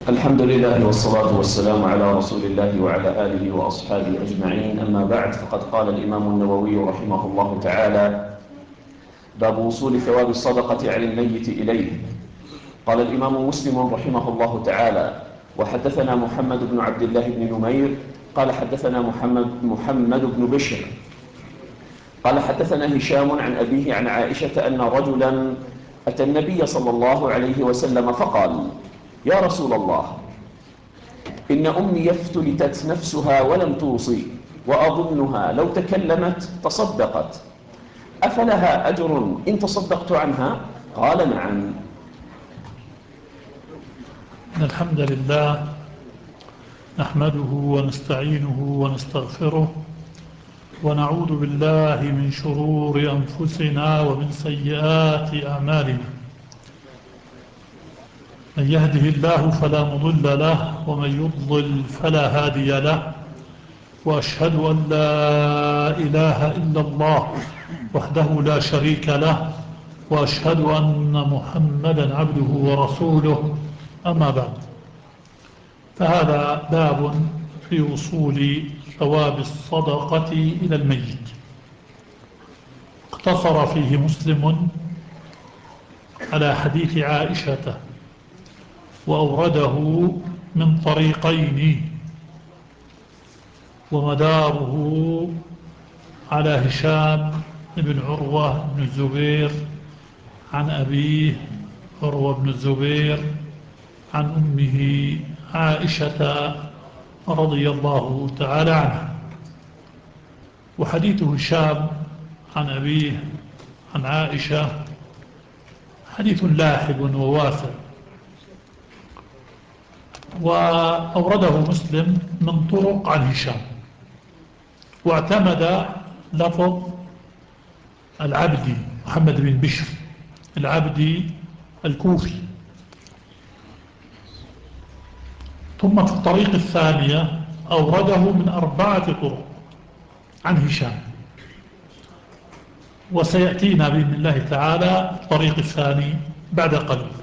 الحمد لله والصلاة والسلام على رسول الله وعلى آله وأصحابه أجمعين. أما بعد، فقد قال الإمام النووي رحمه الله تعالى: باب وصول ثواب الصدقة عن الميت إليه. قال الإمام مسلم رحمه الله تعالى: وحدثنا محمد بن عبد الله بن نمير قال حدثنا محمد بن بشر قال حدثنا هشام عن أبيه عن عائشة أن رجلا أتى النبي صلى الله عليه وسلم فقال: يا رسول الله، إن أمي افتلتت نفسها ولم توصي، وأظنها لو تكلمت تصدقت، أفلها أجر إن تصدقت عنها؟ قال: نعم. الحمد لله نحمده ونستعينه ونستغفره ونعوذ بالله من شرور أنفسنا ومن سيئات أعمالنا. من يهده الله فلا مضل له ومن يضلل فلا هادي له، وأشهد أن لا إله إلا الله وحده لا شريك له، وأشهد أن محمدا عبده ورسوله. أما بعد، فهذا باب في وصول ثواب الصدقة إلى الميت. اقتصر فيه مسلم على حديث عائشة وأورده من طريقين، ومداره على هشام بن عروة بن الزبير عن أبيه عروة بن الزبير عن أمه عائشة رضي الله تعالى عنها. وحديث هشام عن أبيه عن عائشة حديث لاحق وواسع، وأورده مسلم من طرق عن هشام، واعتمد لفظ العبدي محمد بن بشر العبدي الكوفي. ثم في الطريق الثانية أورده من 4 طرق عن هشام، وسيأتينا بإذن الله تعالى الطريق الثاني بعد قليل.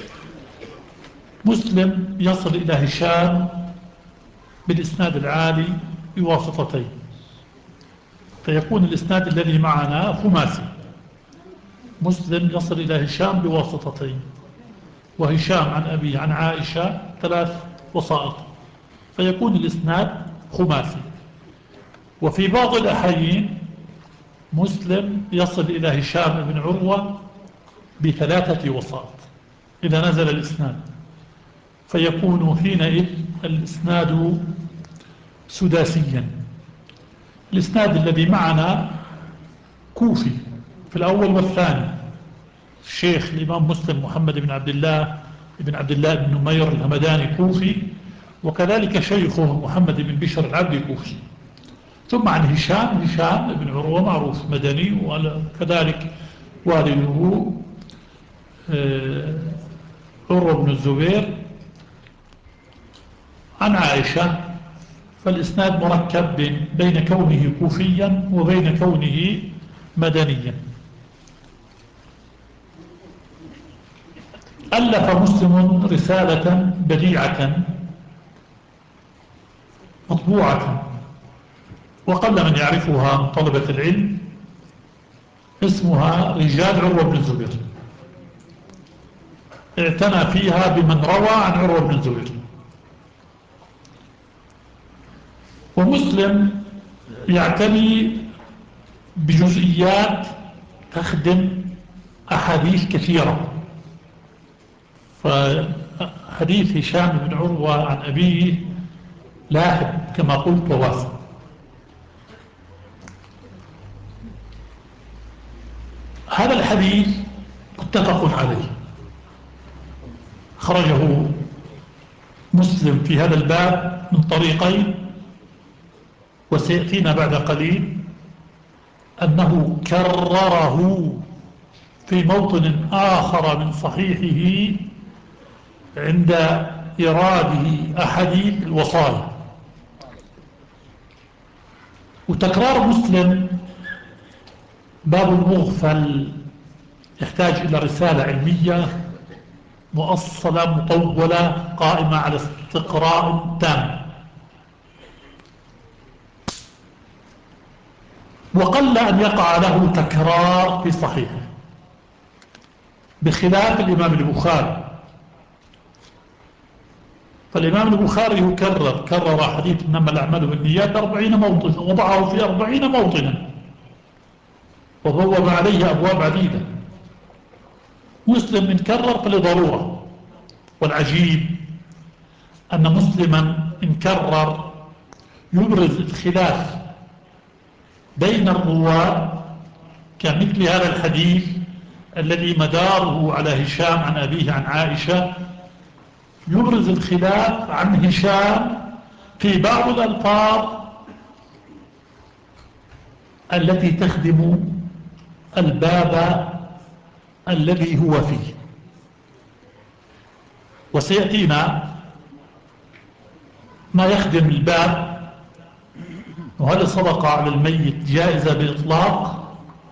مسلم يصل إلى هشام بالإسناد العالي بواسطتين، فيكون الإسناد الذي معنا خماسي. مسلم يصل إلى هشام بواسطتين، وهشام عن أبي عن عائشة 3 وسائط، فيكون الإسناد خماسي. وفي بعض الأحيين مسلم يصل إلى هشام بن عروة ب3 وسائط إذا نزل الإسناد، فيكون حينئذ الإسناد سداسيا. الإسناد الذي معنا كوفي في الأول والثاني، الشيخ الإمام مسلم محمد بن عبد الله بن نمير الهمداني كوفي، وكذلك شيخه محمد بن بشر العبدي كوفي. ثم عن هشام بن عروة معروف مدني، وكذلك والده عروة بن الزبير عن عائشة. فالإسناد مركب بين كونه كوفيا وبين كونه مدنيا. ألف مسلم رسالة بديعة مطبوعة وقل من يعرفها من طلبة العلم، اسمها رجال عروة بن الزبير. اعتنى فيها بمن روى عن عروة بن الزبير. ومسلم يعتني بجزئيات تخدم أحاديث كثيرة. فحديث هشام بن عروة عن أبيه لاحق كما قلت وواسع. هذا الحديث متفق عليه، خرجه مسلم في هذا الباب من طريقين، وسيأتينا بعد قليل أنه كرره في موطن آخر من صحيحه عند إراده أحاديث الوصايا. وتكرار مسلم باب المغفل يحتاج إلى رسالة علمية مؤصلة مطولة قائمة على استقراء تام. وقل أن يقع له تكرار في صحيحه، بخلاف الإمام البخاري. فالإمام البخاري كرر حديث إنما الأعمال بالنيات 40 موطنا، وضعه في 40 موطنا، وبوب عليه أبواب عديدة. مسلم إن كرر فلضرورة. والعجيب أن مسلما إن كرر يبرز الخلاف بين الرواة، كمثل هذا الحديث الذي مداره على هشام عن أبيه عن عائشة، يبرز الخلاف عن هشام في بعض الألفاظ التي تخدم الباب الذي هو فيه. وسيأتينا ما يخدم الباب، وهل الصدقة على الميت جائزة بإطلاق،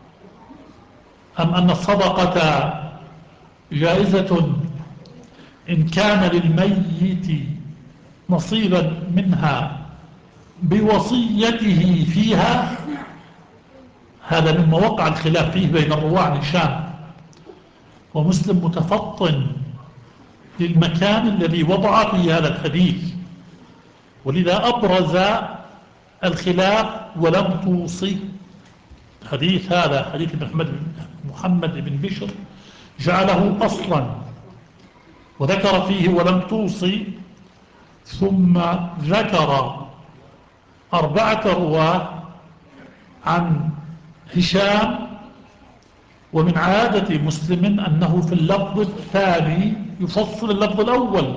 أم أن الصدقة جائزة إن كان للميت نصيبا منها بوصيته فيها. هذا مما وقع الخلاف فيه بين الرواة عن هشام. ومسلم متفطن للمكان الذي وضع فيه هذا الحديث، ولذا أبرز الخلاف ولم توصي. الحديث هذا حديث محمد بن بشر جعله أصلا، وذكر فيه ولم توصي، ثم ذكر 4 رواة عن هشام. ومن عادة مسلم أنه في اللفظ الثاني يفصل اللفظ الأول،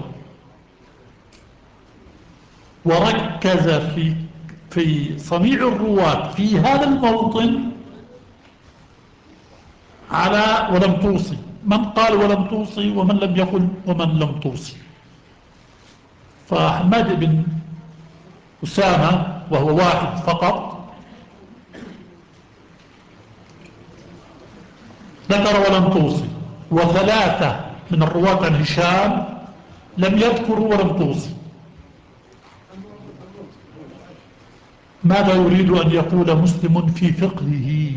وركز في صنيع الرواة في هذا الموطن على ولم توصي، من قال ولم توصي ومن لم يقل ومن لم توصي. فحماد بن أسامة وهو واحد فقط ذكر ولم توصي، و3 من الرواة عن هشام لم يذكروا ولم توصي. ماذا يريد أن يقول مسلم في فقهه؟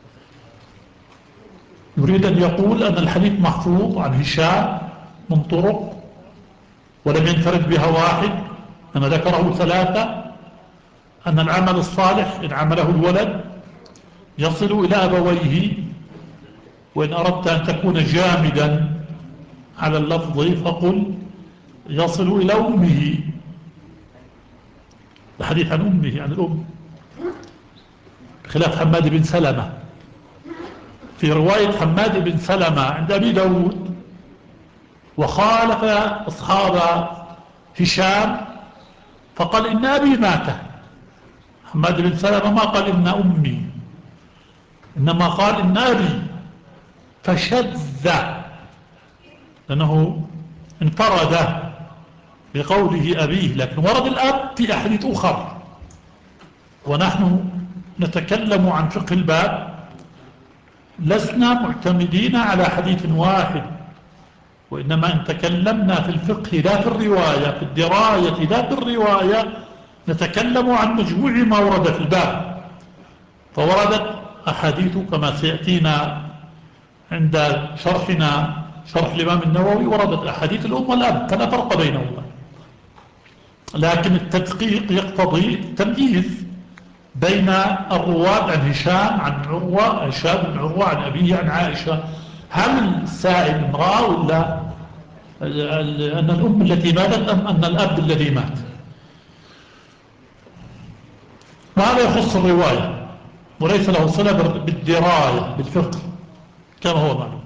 يريد أن يقول أن الحديث محفوظ عن هشام من طرق ولم ينفرد بها واحد، أنا ذكره 3، أن العمل الصالح إن عمله الولد يصل إلى أبويه، وإن أردت أن تكون جامدا على اللفظ فقل يصل إلى أمه. الحديث عن أمه، عن الأم، بخلاف حماد بن سلمة. في رواية حماد بن سلمة عند أبي داود وخالف أصحاب هشام فقال إن أبي مات. حماد بن سلمة ما قال إن أمي، إنما قال إن أبي، فشذ لأنه انفرد بقوله أبيه، لكن ورد الأب في أحاديث أخرى. ونحن نتكلم عن فقه الباب، لسنا معتمدين على حديث واحد، وإنما إن تكلمنا في الفقه لا في الرواية، في الدراية لا في الرواية، نتكلم عن مجموع ما ورد في الباب. فوردت أحاديث كما سيأتينا عند شرحنا شرح الإمام النووي، وردت أحاديث الأم والأب فلا فرق بينهما، لكن التدقيق يقتضي التمييز بين الرواة عن هشام عن عروة، هشام بن عروة عن أبيه عن عائشة. هل السائل امرأة ولا أن الأم التي ماتت أم أن الأب الذي مات؟ وهذا يخص الرواية وليس له صلة بالدراية بالفقه كما هو معلوم.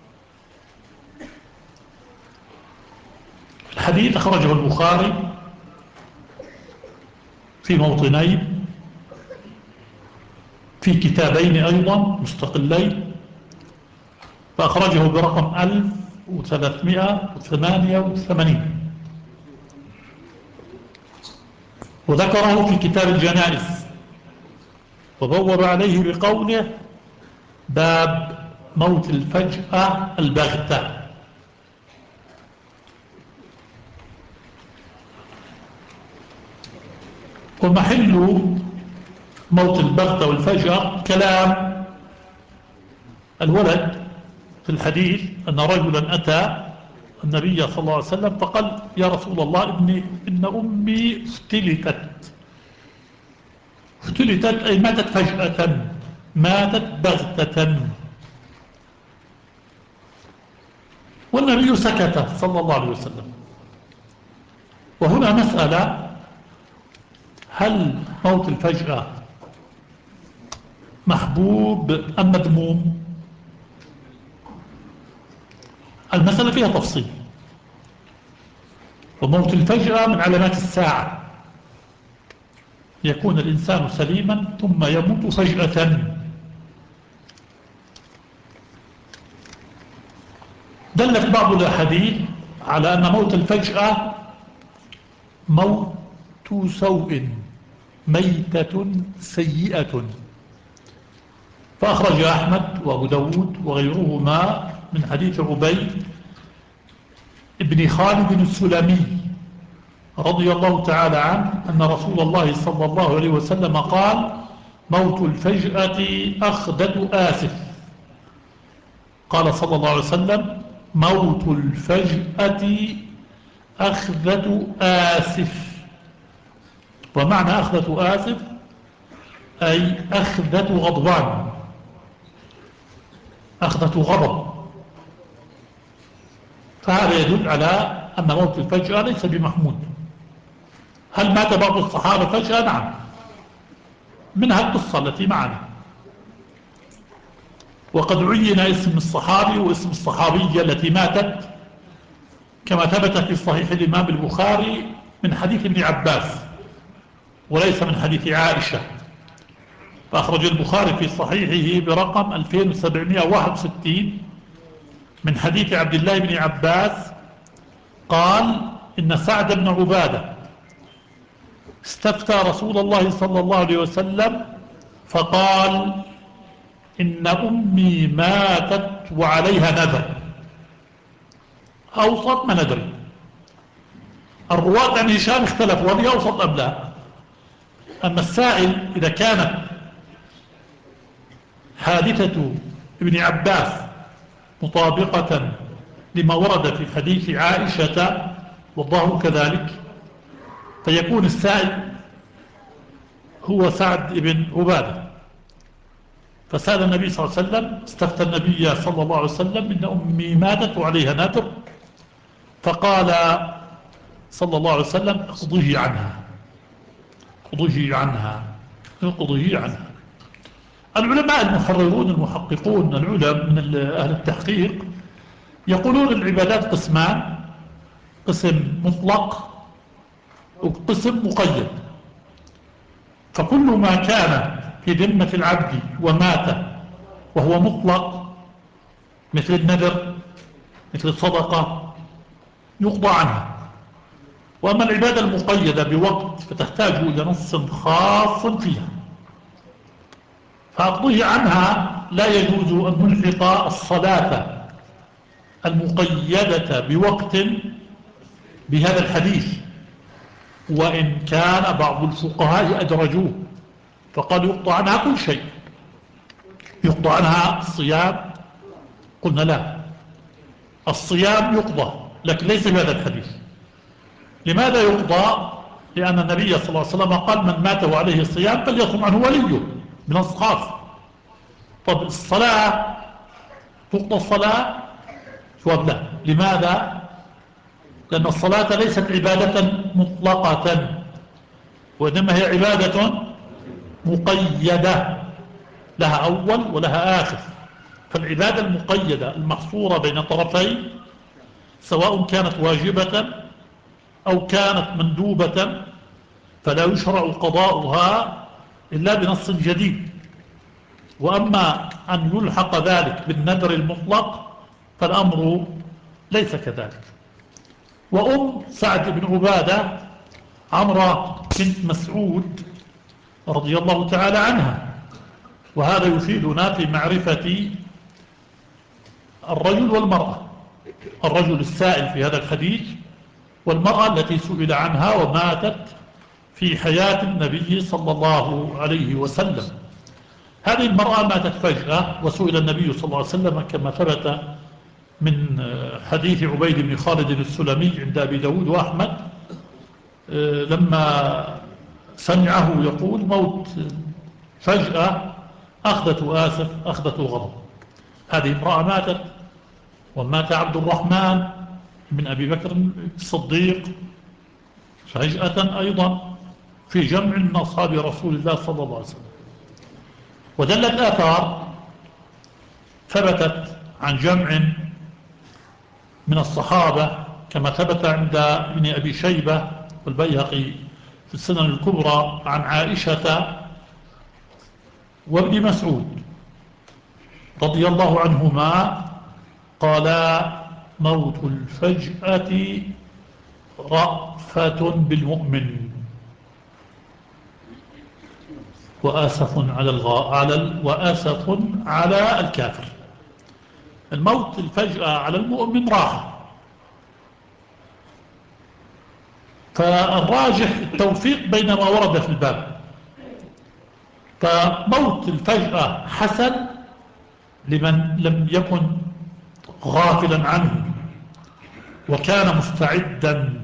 الحديث أخرجه البخاري في موطنين، في كتابين أيضا مستقلين، فأخرجه برقم 1388، وذكره في كتاب الجنائز، وبوب عليه بقوله باب موت الفجأة البغتة. ومحل موت البغتة والفجأة كلام الولد في الحديث أن رجلا أتى النبي صلى الله عليه وسلم فقال: يا رسول الله، إن أمي افتلتت أي ماتت فجأة، ماتت بغتة. والنبي سكت صلى الله عليه وسلم. وهنا مسألة: هل موت الفجأة محبوب أم مذموم؟ المسألة فيها تفصيل. وموت الفجأة من علامات الساعة، يكون الإنسان سليما ثم يموت فجأة. دلت بعض الأحاديث على أن موت الفجأة موت سوء، ميتة سيئة. فأخرج أحمد وأبو داود وغيرهما من حديث عبيد ابن خالد السلمي رضي الله تعالى عنه أن رسول الله صلى الله عليه وسلم قال: موت الفجأة أخذة آسف. قال صلى الله عليه وسلم: موت الفجأة أخذة آسف. ومعنى أخذة آسف أي أخذة غضبان، أخذة غضب. فهذا يدل على أن موت الفجأة ليس بمحمود. هل مات بعض الصحابة فجأة؟ نعم، منها القصة التي معنا. وقد عين اسم الصحابي واسم الصحابية التي ماتت كما ثبت في صحيح الإمام البخاري من حديث ابن عباس وليس من حديث عائشة. فأخرج البخاري في صحيحه برقم 2761 من حديث عبد الله بن عباس قال: إن سعد بن عبادة استفتى رسول الله صلى الله عليه وسلم فقال: إن أمي ماتت وعليها نذر. أوسط ما ندري. الرواة عن هشام اختلفوا هل أوسط أم لا. أما السائل إذا كانت حادثة ابن عباس مطابقة لما ورد في حديث عائشة والظاهر كذلك، فيكون السائل هو سعد بن عبادة. فسأل النبي صلى الله عليه وسلم، استفتى النبي صلى الله عليه وسلم: إن أمي ماتت وعليها نذر. فقال صلى الله عليه وسلم: اقضيه عنها، اقضيه عنها، اقضيه عنها. العلماء المحررون المحققون العلماء من أهل التحقيق يقولون العبادات قسمان: قسم مطلق وقسم مقيد. فكل ما كان في ذمة العبد ومات وهو مطلق مثل النذر مثل الصدقة يقضى عنها. وأما العبادة المقيدة بوقت فتحتاج إلى نص خاص فيها، فأقضيه عنها لا يجوز أن نلحق الصلاة المقيدة بوقت بهذا الحديث، وإن كان بعض الفقهاء أدرجوه فقالوا يقضى عنها كل شيء. يقضى عنها الصيام، قلنا لا، الصيام يقضى لكن ليس بهذا الحديث. لماذا يقضى؟ لأن النبي صلى الله عليه وسلم قال: من مات وعليه الصيام فليصم عنه وليه، من الصخاص. طب الصلاة تقضى الصلاة؟ جواب لا. لماذا؟ لأن الصلاة ليست عبادة مطلقة، وإنما هي عبادة مقيدة لها أول ولها آخر. فالعبادة المقيدة المحصورة بين طرفين سواء كانت واجبة أو كانت مندوبة فلا يشرع قضاؤها إلا بنص جديد. وأما أن يلحق ذلك بالنذر المطلق فالأمر ليس كذلك. وأم سعد بن عبادة عمرة بنت مسعود رضي الله تعالى عنها. وهذا يفيدنا في معرفة الرجل والمرأة، الرجل السائل في هذا الحديث والمرأة التي سئل عنها وماتت في حياة النبي صلى الله عليه وسلم. هذه المرأة ماتت فجأة، وسئل النبي صلى الله عليه وسلم كما ثبت من حديث عبيد بن خالد السلمي عند أبي داود وأحمد، لما سمعه يقول: موت فجأة، أخذته آسف، أخذته غضب. هذه امرأة ماتت، ومات عبد الرحمن بن أبي بكر الصديق فجأة أيضا في جمع من أصحاب رسول الله صلى الله عليه وسلم. ودلت آثار ثبتت عن جمع من الصحابة كما ثبت عند ابن أبي شيبة والبيهقي في السنن الكبرى عن عائشة وابن مسعود رضي الله عنهما قالا: موت الفجأة رأفة بالمؤمن وآسف وآسف على الكافر. الموت الفجأة على المؤمن راحة، فالراجح التوفيق بين ما ورد في الباب. فموت الفجأة حسن لمن لم يكن غافلا عنه وكان مستعدا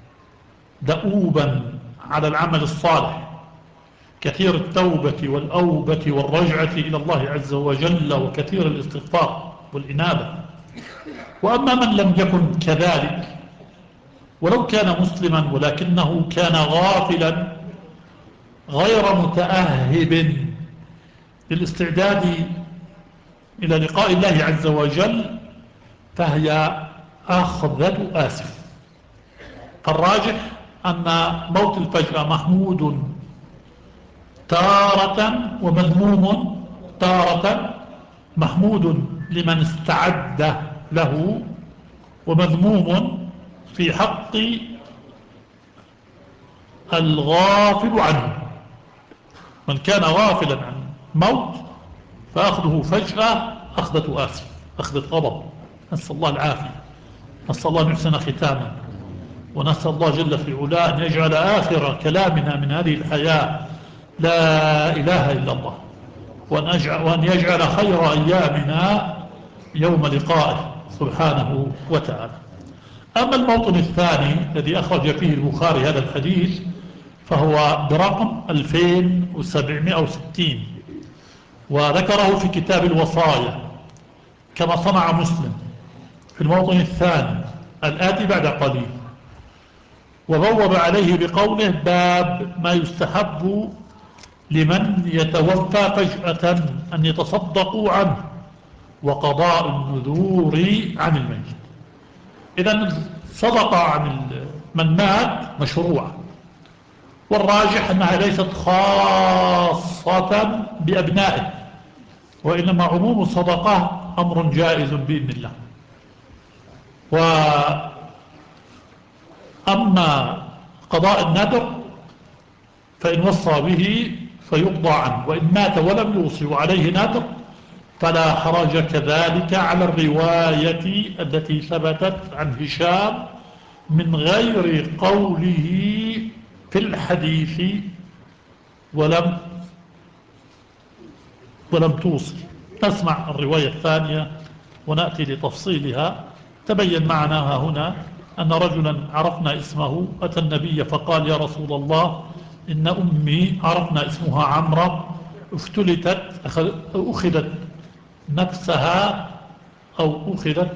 دؤوبا على العمل الصالح، كثير التوبة والأوبة والرجعة إلى الله عز وجل، وكثير الاستغفار والإنابة. وأما من لم يكن كذلك ولو كان مسلما ولكنه كان غافلا غير متأهب للاستعداد إلى لقاء الله عز وجل، فهي أخذة آسف. الراجح أن موت الفجأة محمود تارة ومذموم تارة. محمود لمن استعد له، ومذموم في حق الغافل عنه. من كان غافلا عن موت فأخذه فجأة أخذة آسف، أخذة غضب. نسأل الله العافية، نسأل الله أن يحسن ختاما، ونسأل الله جل في علاه أن يجعل آخر كلامنا من هذه الحياة لا إله إلا الله، وأن يجعل خير أيامنا يوم لقائه سبحانه وتعالى. أما الموطن الثاني الذي أخرج فيه البخاري هذا الحديث فهو برقم 2760، وذكره في كتاب الوصايا كما صنع مسلم في الموطن الثاني الآتي بعد قليل، وبوب عليه بقوله: باب ما يستحب لمن يتوفى فجأة أن يتصدقوا عنه وقضاء النذور عن الميت. إذن الصدقة عن من مات مشروعة، والراجح أنها ليست خاصة بأبنائه، وإنما عموم الصدقة أمر جائز بإذن الله. وأما قضاء النذر فإن وصى به فيقضى عنه، وإن مات ولم يوصي وعليه نذر فلا حرج كذلك على الرواية التي ثبتت عن هشام من غير قوله في الحديث ولم توصي. نسمع الرواية الثانية ونأتي لتفصيلها. تبين معنا هنا أن رجلا عرفنا اسمه أتى النبي فقال: يا رسول الله، إن أمي عرفنا اسمها عمرة افتلتت، أخذت نفسها أو أخذت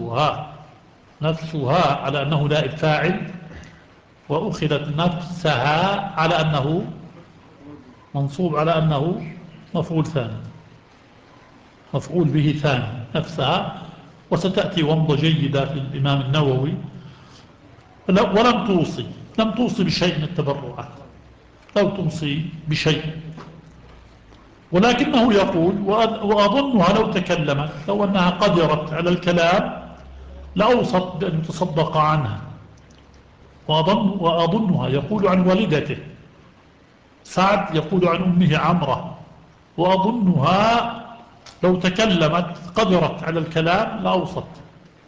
نفسها على أنه نائب فاعل، وأخذت نفسها على أنه منصوب على أنه مفعول ثاني، مفعول به ثاني، نفسها. وستأتي ومضة جيدة في الإمام النووي. ولم توصي بشيء من التبرعات، لو توصي بشيء، ولكنه يقول: وأظنها لو تكلمت، لو أنها قدرت على الكلام لأوصت بأن يتصدق عنها. وأظنها يقول عن والدته، سعد يقول عن أمه عمرة، وأظنها لو تكلمت قدرت على الكلام لأوصت،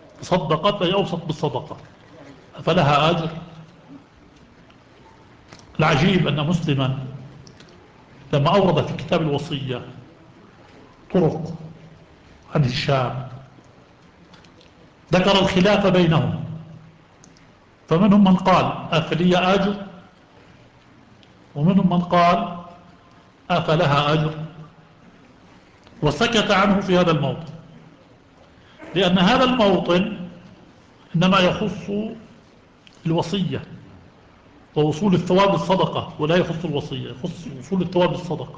تصدقت أي أوصت بالصدقة، فلها أجر. العجيب أن مسلما لما أورد في كتاب الوصية طرق عن هشام ذكر الخلاف بينهم، فمنهم من قال أفلي أجر، ومنهم من قال أفلها أجر، وسكت عنه في هذا الموطن، لأن هذا الموطن إنما يخص الوصية ووصول الثواب بالصدقة، ولا يخص الوصية، يخص وصول الثواب بالصدقة.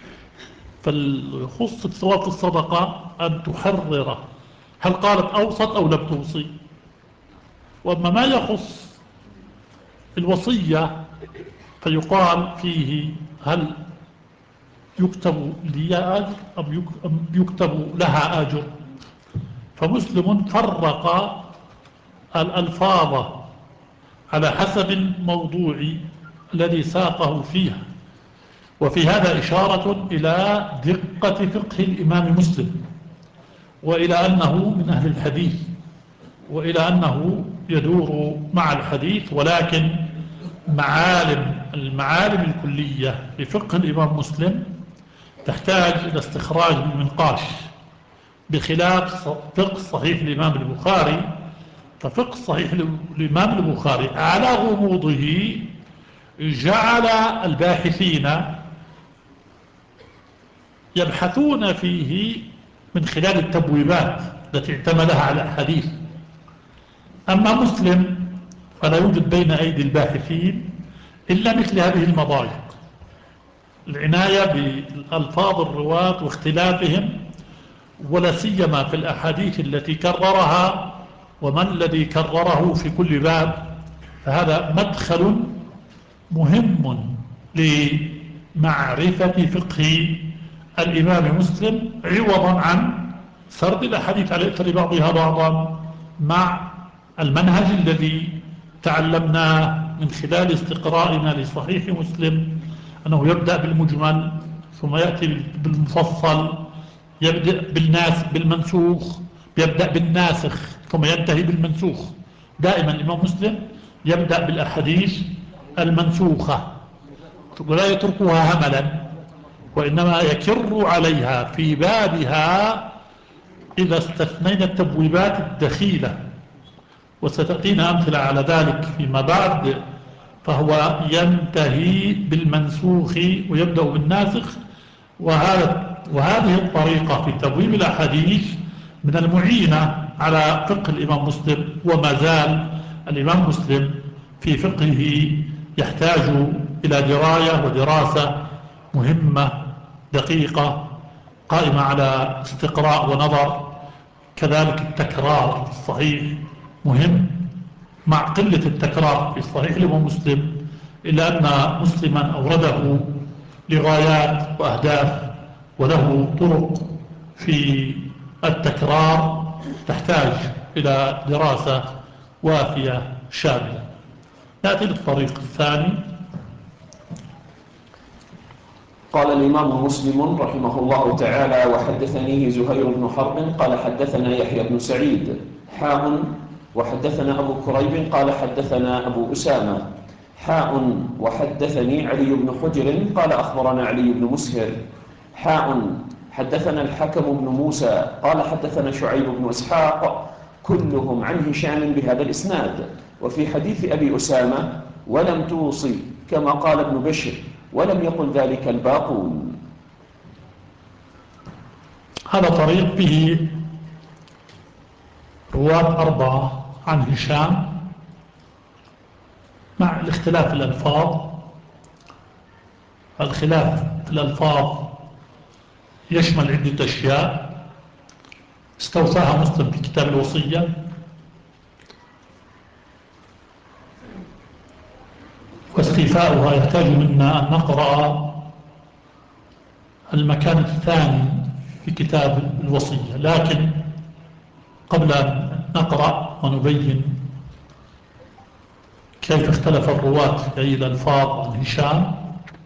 فيخص الثواب في الصدقة أن تحرر، هل قالت أوصت أو لم توصي. وأما ما يخص الوصية فيقال فيه هل يكتب لي أجر أم يكتب لها أجر. فمسلم فرق الألفاظ على حسب الموضوع الذي ساقه فيها. وفي هذا إشارة إلى دقة فقه الإمام مسلم، وإلى أنه من أهل الحديث، وإلى أنه يدور مع الحديث، ولكن المعالم الكلية لفقه الإمام مسلم تحتاج إلى استخراج بالمنقاش، بخلاف فقه صحيح الإمام البخاري. ففقه صحيح الإمام البخاري على غموضه جعل الباحثين يبحثون فيه من خلال التبويبات التي اعتمدها على الحديث. أما مسلم فلا يوجد بين أيدي الباحثين إلا مثل هذه المضايق، العناية بألفاظ الرواة واختلافهم، ولا سيما في الأحاديث التي كررها ومن الذي كرره في كل باب. فهذا مدخل مهم لمعرفة فقه الإمام مسلم، عوضا عن سرد الأحاديث على إثر بعضها بعضا، مع المنهج الذي تعلمناه من خلال استقرائنا لصحيح مسلم، أنه يبدأ بالمجمل ثم يأتي بالمفصل، يبدأ بالمنسوخ، يبدأ بالناسخ ثم ينتهي بالمنسوخ. دائما الإمام مسلم يبدأ بالأحاديث المنسوخة ولا يتركها هملا، وإنما يكر عليها في بابها إذا استثنينا التبويبات الدخيلة، وستأتينا أمثلة على ذلك فيما بعد. فهو ينتهي بالمنسوخ ويبدأ بالناسخ. وهذه الطريقة في تبويب الأحاديث من المعينة على فقه الإمام مسلم. وما زال الإمام مسلم في فقهه يحتاج إلى دراية ودراسة مهمة دقيقة قائمة على استقراء ونظر. كذلك التكرار في الصحيح مهم، مع قلة التكرار في صحيح الإمام مسلم، إلا أن مسلما أورده لغايات وأهداف، وله طرق في التكرار تحتاج إلى دراسة وافية شاملة. نأتي للطريق الثاني. قال الإمام مسلم رحمه الله تعالى: وحدثنيه زهير بن حرب قال حدثنا يحيى بن سعيد وحدثنا أبو كريب قال حدثنا أبو أسامة وحدثني علي بن حجر قال أخبرنا علي بن مسهر حدثنا الحكم بن موسى قال حدثنا شعيب بن إسحاق كلهم عن هشام بهذا الإسناد. وفي حديث أبي أسامة ولم توصي كما قال ابن بشر، ولم يقل ذلك الباقون. هذا طريق به رواة 4 عن هشام، مع الاختلاف الألفاظ. الخلاف في الألفاظ يشمل عدة أشياء استوفاها مسلم في كتاب الوصية، واستيفاؤها يحتاج منا أن نقرأ المكان الثاني في كتاب الوصية. لكن قبل أن نقرأ ونبين كيف اختلف الرواة في أي الألفاظ عن هشام،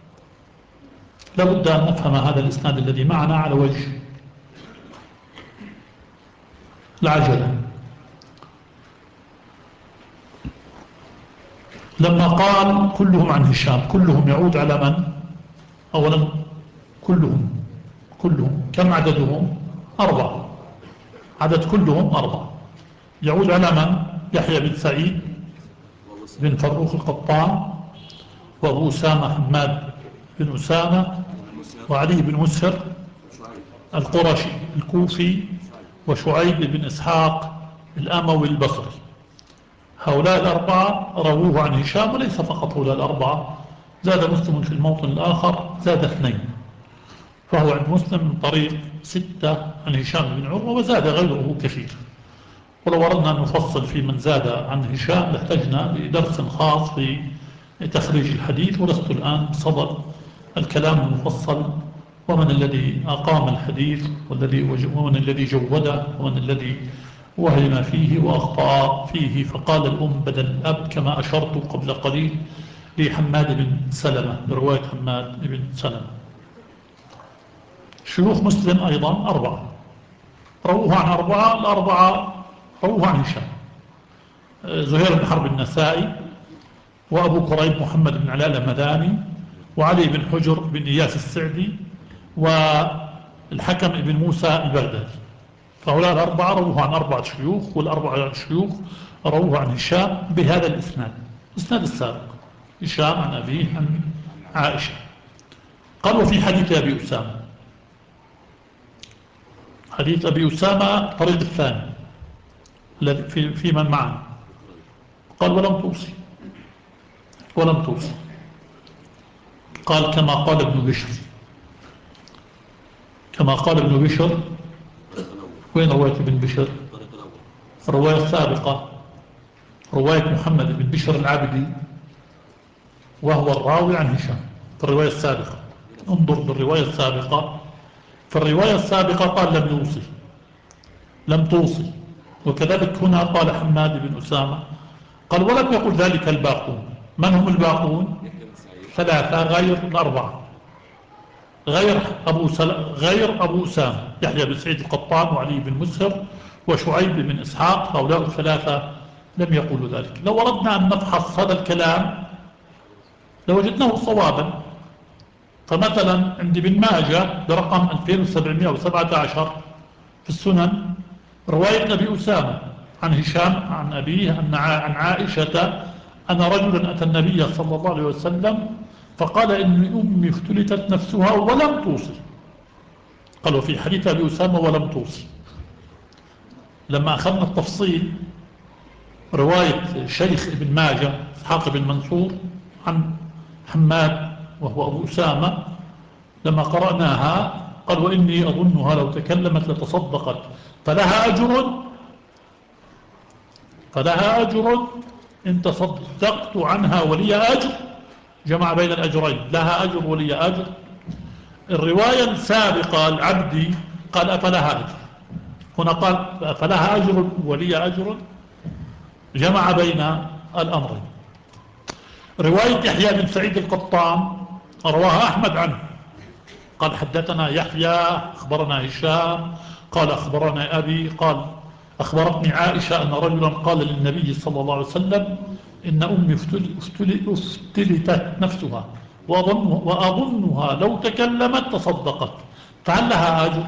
لابد أن نفهم هذا الإسناد الذي معنا على وجه العجلة. لما قال كلهم عن هشام، كلهم يعود على من؟ أولا كلهم كم عددهم؟ 4. عدد كلهم 4. يعود على من؟ يحيى بن سعيد بن فروخ القطان، وأبو أسامة حماد بن أسامة، وعلي بن مسهر القرشي الكوفي، وشعيب بن إسحاق الأموي البصري. هؤلاء 4 رووه عن هشام، وليس فقط هؤلاء 4، زاد مسلم في الموطن الآخر زاد 2، فهو عند مسلم من طريق 6 عن هشام بن عروة، وزاد غيره كثير. ولو أردنا أن نفصل في من زاد عن هشام لاحتجنا لدرس خاص في تخريج الحديث، ولست الآن بصدد الكلام المفصل ومن الذي أقام الحديث ومن الذي جوده ومن الذي وهم فيه وأخطأ فيه. فقال الأم بدل الأب كما أشرت قبل قليل لحماد بن سلمة، برواية حماد بن سلمة. شيوخ مسلم أيضا 4 رووه عن 4، ال4 رووه عن هشام: زهير بن حرب النسائي، وأبو كريب محمد بن علاء المداني، وعلي بن حجر بن إياس السعدي، والحكم بن موسى البغدادي. فهؤلاء ال4 رووه عن 4 شيوخ، وال4 شيوخ رووه عن هشام بهذا الإسناد السابق: هشام عن أبيه عن عائشة. قال: وفي حديث أبي أسامة، حديث أبي أسامة طريق الثاني في من معنا. قال: ولم توصي. قال: كما قال ابن بشر. وين رواية ابن بشر؟ الرواية السابقة، رواية محمد بن بشر العبدي، وهو الراوي عن هشام في الرواية السابقة. انظر بالرواية السابقة. في الرواية السابقة قال: لم توصي. وكذلك هنا قال حماد بن أسامة. قال: ولم يقل ذلك الباقون. من هم الباقون؟ 3 غير ال4، غير أبو أسامة يحيى بن سعيد القطان، وعلي بن مسهر، وشعيب بن إسحاق. هؤلاء 3 لم يقولوا ذلك. لو أردنا أن نفحص هذا الكلام لوجدناه صوابا. فمثلا عند ابن ماجه برقم 2717 في السنن رواية أبي أسامة عن هشام عن أبيه عن عائشة أن رجلا أتى النبي صلى الله عليه وسلم فقال: إن أمي افتلتت نفسها ولم توصي. قالوا في حديث أبي أسامة ولم توصي. لما أخذنا التفصيل، رواية شيخ ابن ماجه إسحاق بن منصور عن حماد وهو أبو أسامة، لما قرأناها قال: وإني أظنها لو تكلمت لتصدقت فلها أجر إن تصدقت عنها ولي أجر. جمع بين الأجرين: لها أجر ولي أجر. الرواية السابقة العبدي قال: أفلها أجر. هنا قال: أفلها أجر ولي أجر. جمع بين الأمرين. رواية يحيى بن سعيد القطان رواها أحمد عنه، قال: حدثنا يحيى أخبرنا هشام قال: أخبرنا أبي قال: أخبرتني عائشة أن رجلا قال للنبي صلى الله عليه وسلم: إن أمي افتلتت نفسها وأظنها لو تكلمت تصدقت، فهل لها أجر؟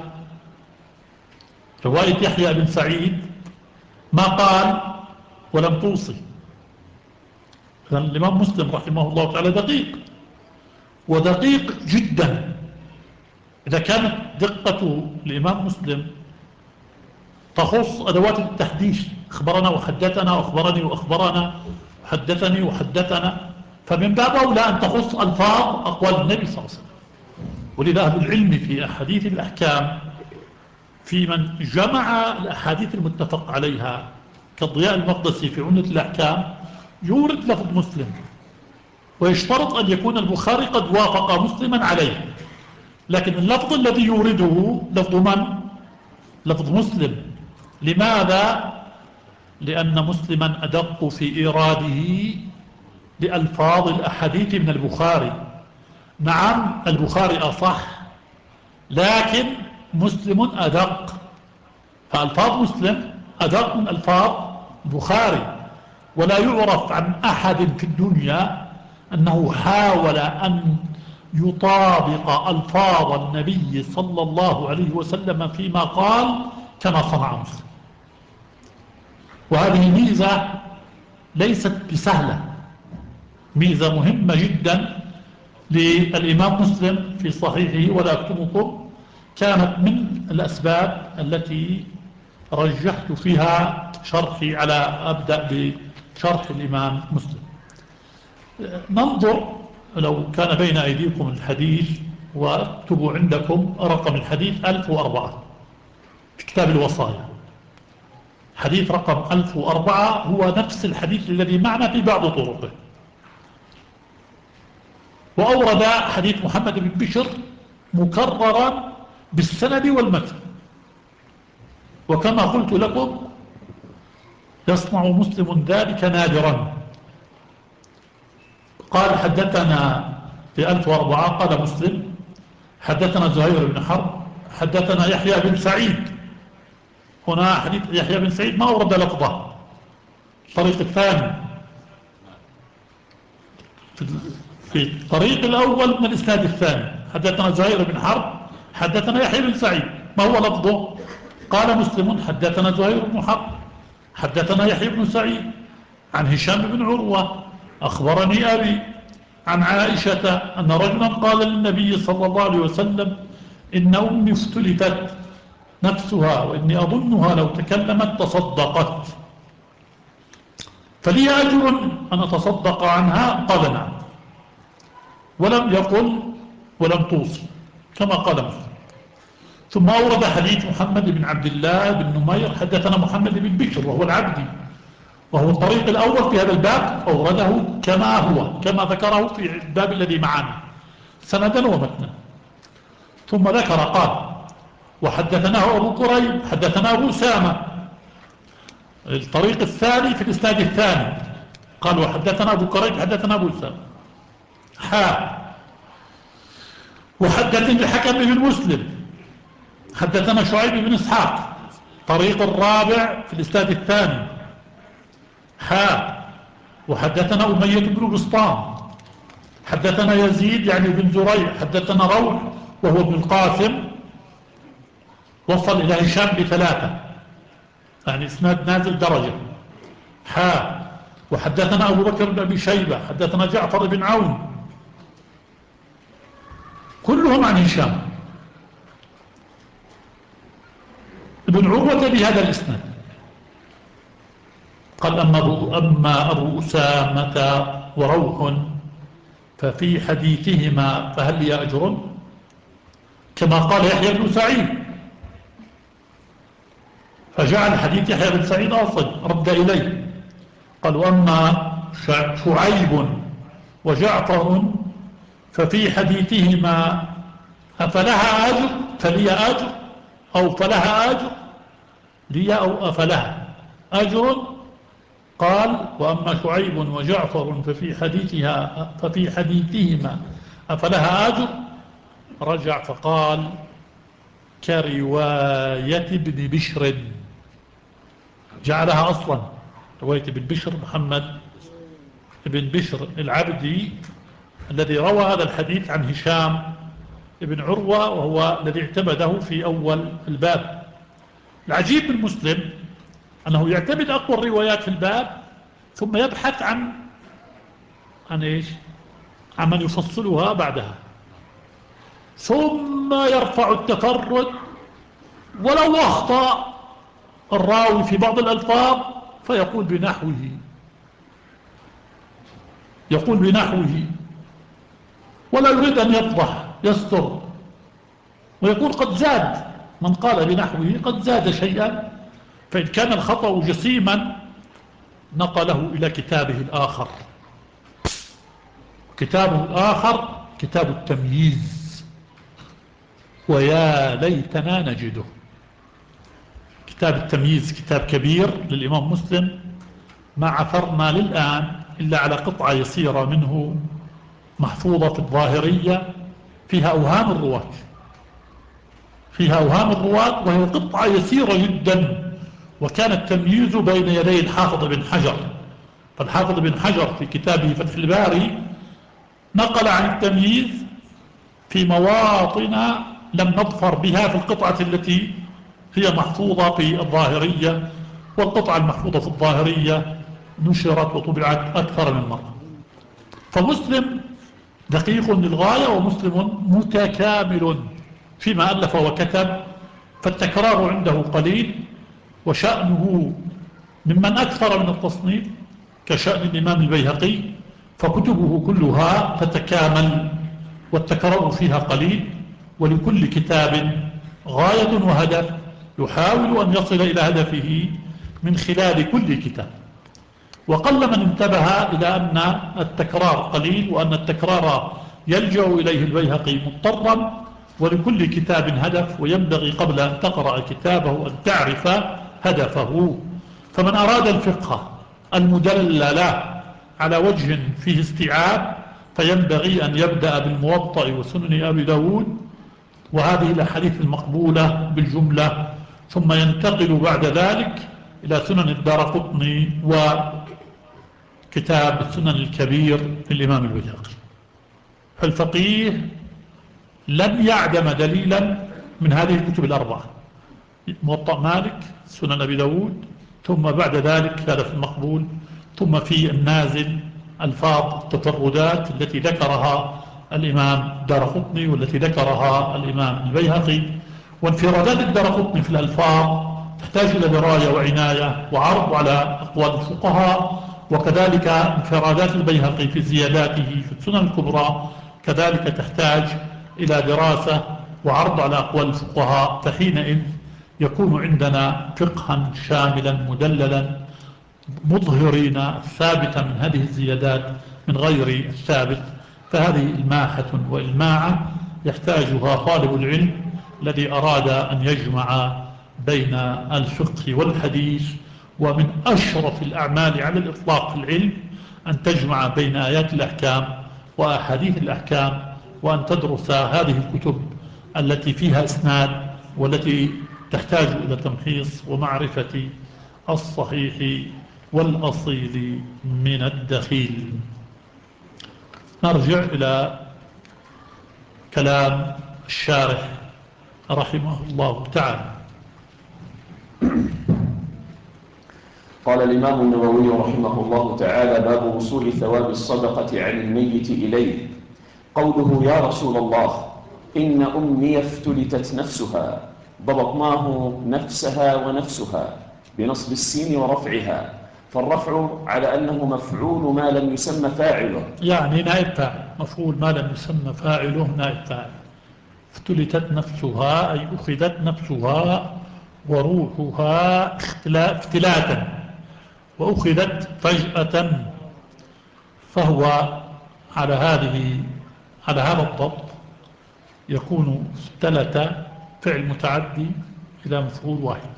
رواية يحيى بن سعيد ما قال ولم توصي. الإمام مسلم رحمه الله تعالى دقيق، ودقيق جدا. إذا كانت دقة الإمام مسلم تخص أدوات التحديث: أخبرنا وحدثنا وأخبرني وأخبرنا وحدثني وحدثنا، فمن باب أولى أن تخص ألفاظ أقوال النبي صلى الله عليه وسلم. ولذا أهل العلم في أحاديث الأحكام في من جمع الأحاديث المتفق عليها كالضياء المقدسي في عمدة الأحكام يورد لفظ مسلم، ويشترط أن يكون البخاري قد وافق مسلما عليه. لكن اللفظ الذي يورده لفظ من؟ لفظ مسلم. لماذا؟ لأن مسلما أدق في إيراده لألفاظ الأحاديث من البخاري. نعم البخاري أصح، لكن مسلم أدق، فألفاظ مسلم أدق من ألفاظ البخاري. ولا يعرف عن أحد في الدنيا أنه حاول أن يطابق ألفاظ النبي صلى الله عليه وسلم فيما قال كما صنع مسلم. وهذه ميزة ليست بسهلة، ميزة مهمة جدا للإمام مسلم في صحيحه. ولا أكتمكم كانت من الأسباب التي رجحت فيها شرحي على أبدأ بشرح الإمام مسلم. ننظر لو كان بين أيديكم الحديث، واكتبوا عندكم رقم الحديث 1004 في كتاب الوصايا. حديث رقم 1004 هو نفس الحديث الذي معنا في بعض طرقه. وأورد حديث محمد بن بشر مكررا بالسند والمتن. وكما قلت لكم يصنع مسلم ذلك نادرا. قال حدثنا في 1004 قال مسلم حدثنا زهير بن حرب حدثنا يحيى بن سعيد. هنا حديث يحيى بن سعيد ما ورد لفظه. الطريق الثاني في الطريق الأول من الإسناد الثاني حدثنا زهير بن حرب حدثنا يحيى بن سعيد. ما هو لفظه؟ قال مسلم حدثنا زهير بن حرب حدثنا يحيى بن سعيد عن هشام بن عروة أخبرني أبي عن عائشة أن رجلا قال للنبي صلى الله عليه وسلم إن أمي افتلتت نفسها وإني أظنها لو تكلمت تصدقت فلي أجر أن أتصدق عنها. قال نعم، ولم يقل ولم توصي كما قال مسلم. ثم أورد حديث محمد بن عبد الله بن نمير حدثنا محمد بن بشر وهو العبدي، وهو الطريق الأول في هذا الباب، أورده كما هو كما ذكره في الباب الذي معنا سندا ومتنا. ثم ذكر قال وحدثناه أبو كريب حدثنا أبو أسامة الطريق الثاني في الإسناد الثاني. قال وحدثنا أبو كريب حدثنا أبو أسامة وحدثني الحكم بن مسلم حدثنا شعيب بن إسحاق طريق الرابع في الإسناد الثاني وحدثنا أمية بن بسطام حدثنا يزيد يعني بن زريع حدثنا روح وهو ابن القاسم وصل إلى هشام ب3 يعني إسناد نازل درجة. وحدثنا أبو بكر بن أبي شيبة حدثنا جعفر بن عون كلهم عن هشام ابن عروة بهذا الإسناد. قال أما أبو أسامة وروح ففي حديثهما فهل لي أجر كما قال يحيى بن سعيد. فجعل حديث يحيى بن سعيد أصل رد إليه. قال وأما شعيب وجعفر ففي حديثهما أفلها أجر فلي أجر أو فلها أجر لي أو أفلها أجر. قال وأما شعيب وجعفر ففي حديثهما أفلها أجر. رجع فقال كرواية ابن بشر، جعلها أصلا رواية ابن بشر محمد ابن بشر العبدي الذي روى هذا الحديث عن هشام ابن عروة وهو الذي اعتمده في أول الباب. العجيب من مسلم أنه يعتمد أقوى الروايات في الباب ثم يبحث عن إيش؟ عن من يفصلها بعدها، ثم يرفع التفرد ولو أخطأ الراوي في بعض الألفاظ فيقول بنحوه ولا يريد أن يفضح يستر ويقول قد زاد من قال بنحوه قد زاد شيئا. فإن كان الخطأ جسيما نقله إلى كتابه الآخر. كتابه الآخر كتاب التمييز ويا ليتنا نجده. كتاب التمييز كتاب كبير للإمام مسلم ما عثرنا للآن إلا على قطعة يسيرة منه محفوظة في الظاهرية فيها أوهام الرواة وهي قطعة يسيرة جدا. وكان التمييز بين يدي الحافظ بن حجر فالحافظ بن حجر في كتابه فتح الباري نقل عن التمييز في مواطن لم نظفر بها في القطعة التي هي محفوظة في الظاهرية، والقطعة المحفوظة في الظاهرية نشرت وطبعت أكثر من مرة. فمسلم دقيق للغاية، ومسلم متكامل فيما ألف وكتب، فالتكرار عنده قليل، وشأنه ممن أكثر من التصنيف كشأن الإمام البيهقي، فكتبه كلها تتكامل والتكرار فيها قليل، ولكل كتاب غاية وهدف يحاول أن يصل إلى هدفه من خلال كل كتاب. وقل من انتبه إلى أن التكرار قليل، وأن التكرار يلجأ إليه البيهقي مضطرا، ولكل كتاب هدف، وينبغي قبل أن تقرأ كتابه أن تعرف هدفه. فمن أراد الفقه المدلل على وجه فيه استيعاب فينبغي أن يبدأ بالموطأ وسنن أبي داود وهذه الأحاديث المقبولة بالجملة، ثم ينتقل بعد ذلك إلى سنن الدارقطني وكتاب السنن الكبير للإمام البيهقي. فالفقيه لن يعدم دليلا من هذه الكتب الأربعة: موطأ مالك، سنن أبي داود، ثم بعد ذلك هذا في المقبول، ثم في النازل ألفاظ التفردات التي ذكرها الإمام الدارقطني والتي ذكرها الإمام البيهقي. وانفرادات الدارقطني في الألفاظ تحتاج إلى دراية وعناية وعرض على أقوال الفقهاء، وكذلك انفرادات البيهقي في زياداته في السنن الكبرى كذلك تحتاج إلى دراسة وعرض على أقوال الفقهاء، فحينئذ يكون عندنا فقها شاملا مدللا مظهرين الثابت من هذه الزيادات من غير الثابت. فهذه إلماحة وإلماعة يحتاجها طالب العلم الذي أراد أن يجمع بين الفقه والحديث. ومن أشرف الأعمال على الإطلاق في العلم أن تجمع بين آيات الأحكام وأحاديث الأحكام، وأن تدرس هذه الكتب التي فيها إسناد والتي تحتاج إلى تمحيص ومعرفة الصحيح والأصيل من الدخيل. نرجع إلى كلام الشارح رحمه الله تعالى. قال الإمام النووي رحمه الله تعالى: باب وصول ثواب الصدقة عن الميت إليه. قوله: يا رسول الله إن أمي افتلتت نفسها، ضبطناه نفسها ونفسها بنصب السين ورفعها، فالرفع على أنه مفعول ما لم يسمى فاعله، يعني نائب فاعل، مفعول ما لم يسمى فاعله نائب فاعل. افتلتت نفسها أي أخذت نفسها وروحها افتلاتا، وأخذت فجأة، فهو على هذا الضبط يكون افتلت فعل متعدي إلى مفعول واحد،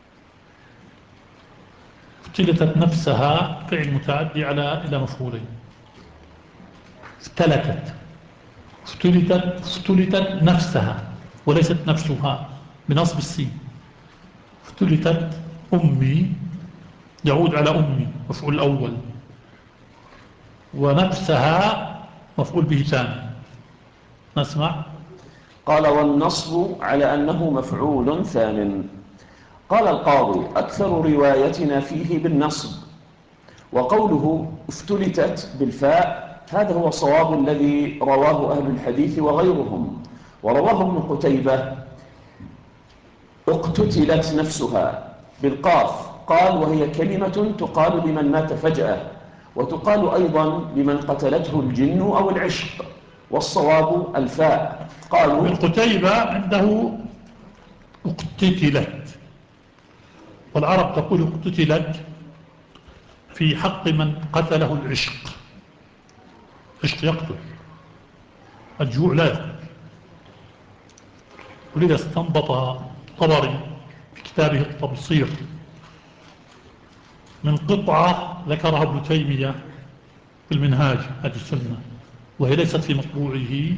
افتلتت نفسها فعل متعدي إلى مفعولين. افتلتت، افتلتت نفسها وليست نفسها بنصب السين. افتلتت أمي يعود على أمي مفعول الأول، ونفسها مفعول به ثاني. نسمع. قال: والنصب على أنه مفعول ثان. قال القاضي: أكثر روايتنا فيه بالنصب، وقوله افتلتت بالفاء هذا هو الصواب الذي رواه أهل الحديث وغيرهم. ورواه ابن قتيبة: اقتتلت نفسها بالقاف، قال: وهي كلمة تقال لمن مات فجأة، وتقال أيضا لمن قتلته الجن أو العشق، والصواب الفاء. قالوا: ابن قتيبة عنده اقتتلت، والعرب تقول اقتتلت في حق من قتله العشق. العشق يقتل، الجوع لا يقتل. ولذا استنبط الطبري في كتابه التبصير من قطعة ذكرها ابن تيمية في المنهاج هذه السنة، وهي ليست في مطبوعه،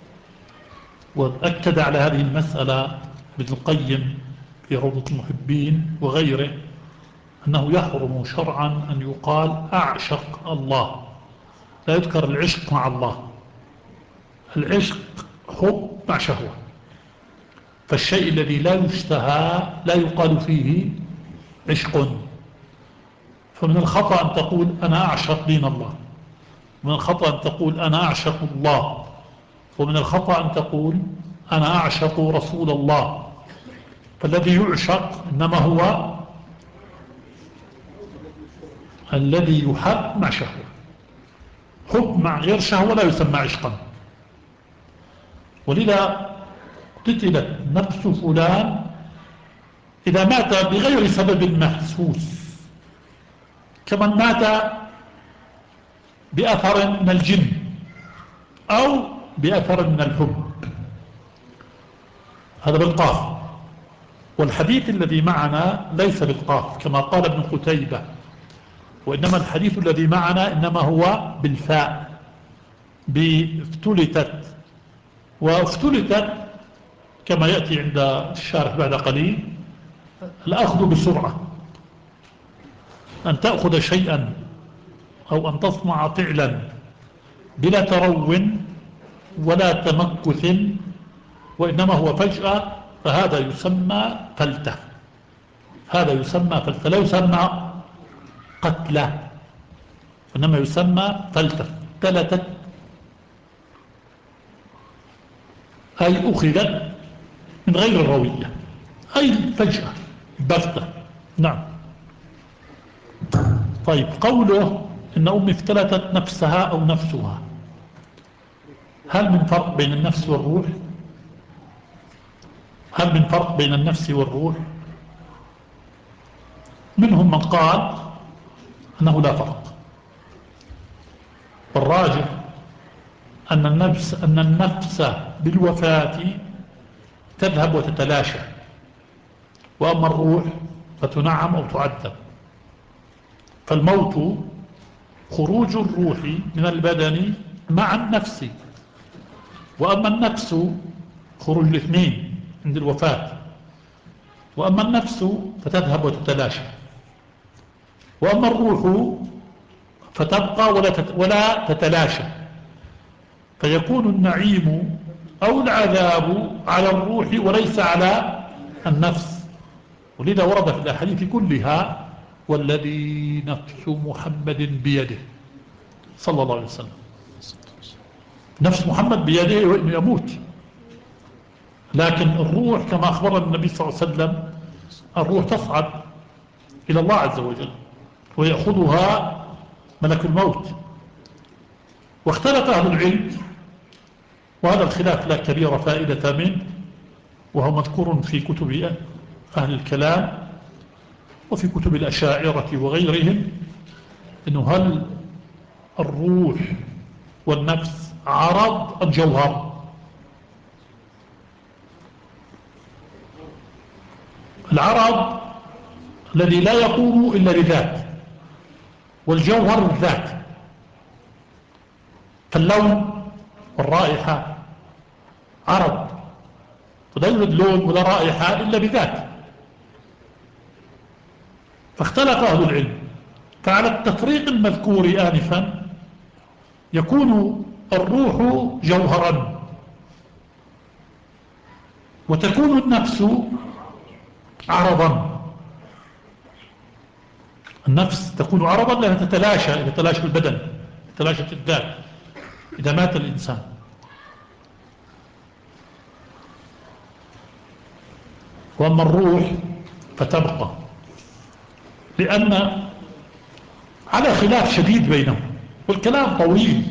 وأكد على هذه المسألة ابن القيم في روضة المحبين وغيره، أنه يحرم شرعا أن يقال أعشق الله، لا يذكر العشق مع الله. العشق حب مع شهوة، فالشيء الذي لا يشتهى لا يقال فيه عشق. فمن الخطأ أن تقول أنا أعشق دين الله، من الخطأ أن تقول أنا أعشق الله، ومن الخطأ أن تقول أنا أعشق رسول الله. فالذي يعشق إنما هو الذي يحب مع شهوة. حب مع غير شهوة لا يسمى عشقا. ولذا قتلت نفس فلان إذا مات بغير سبب محسوس، كمن مات بأثر من الجن أو بأثر من الحب، هذا بالقاف. والحديث الذي معنا ليس بالقاف كما قال ابن قتيبة، وإنما الحديث الذي معنا إنما هو بالفاء، بافتلتت. وافتلتت كما يأتي عند الشارح بعد قليل الأخذ بسرعة، أن تأخذ شيئا أو أن تصنع فعلا بلا ترو ولا تمكث، وإنما هو فجأة، فهذا يسمى فلتة. هذا يسمى فلتة، لا يسمى قتلة، إنما يسمى فلتة. تلتت أي أخذت من غير الروية، أي فجأة بغتة. نعم. طيب، قوله إن أمي افتلتت نفسها أو نفسها، هل من فرق بين النفس والروح؟ هل من فرق بين النفس والروح؟ منهم من قال أنه لا فرق، والراجح أن النفس بالوفاة تذهب وتتلاشى، وأما الروح فتنعم أو تعذب. فالموت خروج الروح من البدن مع النفس، وأما النفس خروج الاثنين عند الوفاة، وأما النفس فتذهب وتتلاشى، وأما الروح فتبقى ولا تتلاشى، فيكون النعيم أو العذاب على الروح وليس على النفس. ولذا ورد في الأحاديث كلها والذي نفس محمد بيده صلى الله عليه وسلم، نفس محمد بيده وإنه يموت، لكن الروح كما أخبرنا النبي صلى الله عليه وسلم الروح تصعد إلى الله عز وجل ويأخذها ملك الموت. واختلف أهل العلم، وهذا الخلاف لا كبير فائدة منه، وهو مذكور في كتب أهل الكلام وفي كتب الأشاعرة وغيرهم، إنه هل الروح والنفس عرض أم جوهر؟ العرض الذي لا يقوم إلا بذات، والجوهر الذات. فاللون والرائحة عرض، ولا يوجد لون ولا رائحة إلا بذات. فاختلف أهل العلم، فعلى التفريق المذكور آنفا يكون الروح جوهرا، وتكون النفس عرضا. النفس تكون عرضا لأنها تتلاشى إذا تلاشى البدن، تلاشت الذات إذا مات الإنسان. وأما الروح فتبقى، لأن على خلاف شديد بينهم، والكلام طويل،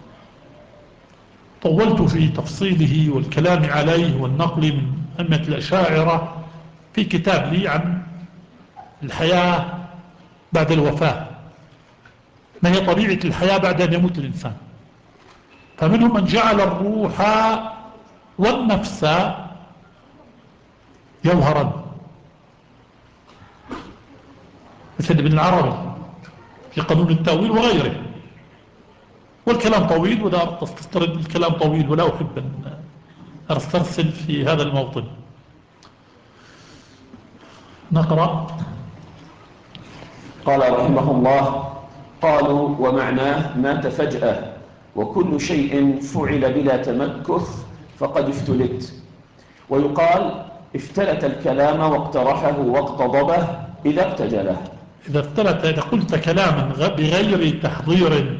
طولت في تفصيله والكلام عليه والنقل من أئمة الأشاعرة في كتاب لي عن الحياة بعد الوفاة، ما هي طبيعة الحياة بعد أن يموت الإنسان. فمنهم من جعل الروح والنفس جوهرا، مثل ابن العربي في قانون التأويل وغيره. والكلام طويل، ولا أستطرد الكلام طويل، ولا أحب أن أسترسل في هذا الموطن. نقرأ. قال رحمه الله: قالوا ومعناه مات فجأة، وكل شيء فعل بلا تمكث فقد افتلت. ويقال افتلت الكلام واقترحه واقتضبه إذا ابتجله. إذا قلت كلاما بغير تحضير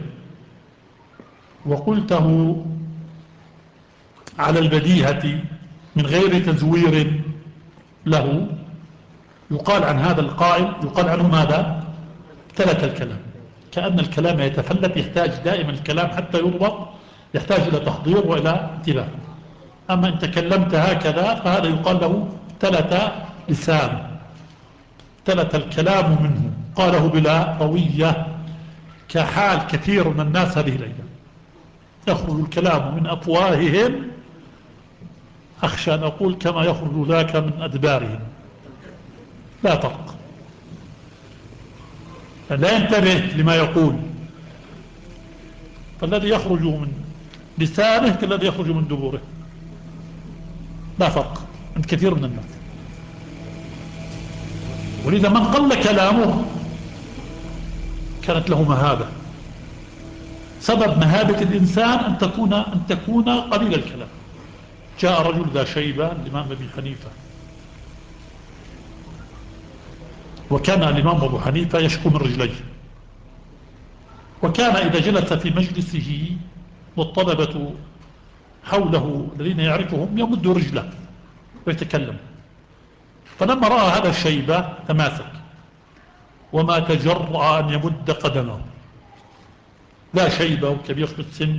وقلته على البديهة من غير تزوير له، يقال عن هذا القائل، يقال عنه ماذا؟ ابتلت الكلام. كأن الكلام يتفلت، يحتاج دائما الكلام حتى يضبط يحتاج إلى تحضير وإلى انتباه. أما إن تكلمت هكذا فهذا يقال له ابتلت لسان، ابتلت الكلام منه، قاله بلا روية، كحال كثير من الناس هذه الأيام، يخرج الكلام من أفواههم، أخشى أن أقول كما يخرج ذاك من أدبارهم، لا فرق، لا ينتبه لما يقول، فالذي يخرج من لسانه كالذي يخرج من دبوره، لا فرق عند كثير من الناس. ولذا من قل كلامه كانت له مهابة. سبب مهابة الإنسان أن تكون قليل الكلام. جاء رجل ذا شيبة الإمام أبي حنيفة، وكان الإمام أبو حنيفة يشكو من رجليه، وكان إذا جلس في مجلسه والطلبة حوله الذين يعرفهم يمد رجله ويتكلم. فلما رأى هذا الشيبة تماسك وما تجرأ أن يمد قدمه، لا شيبة وكبير في السن،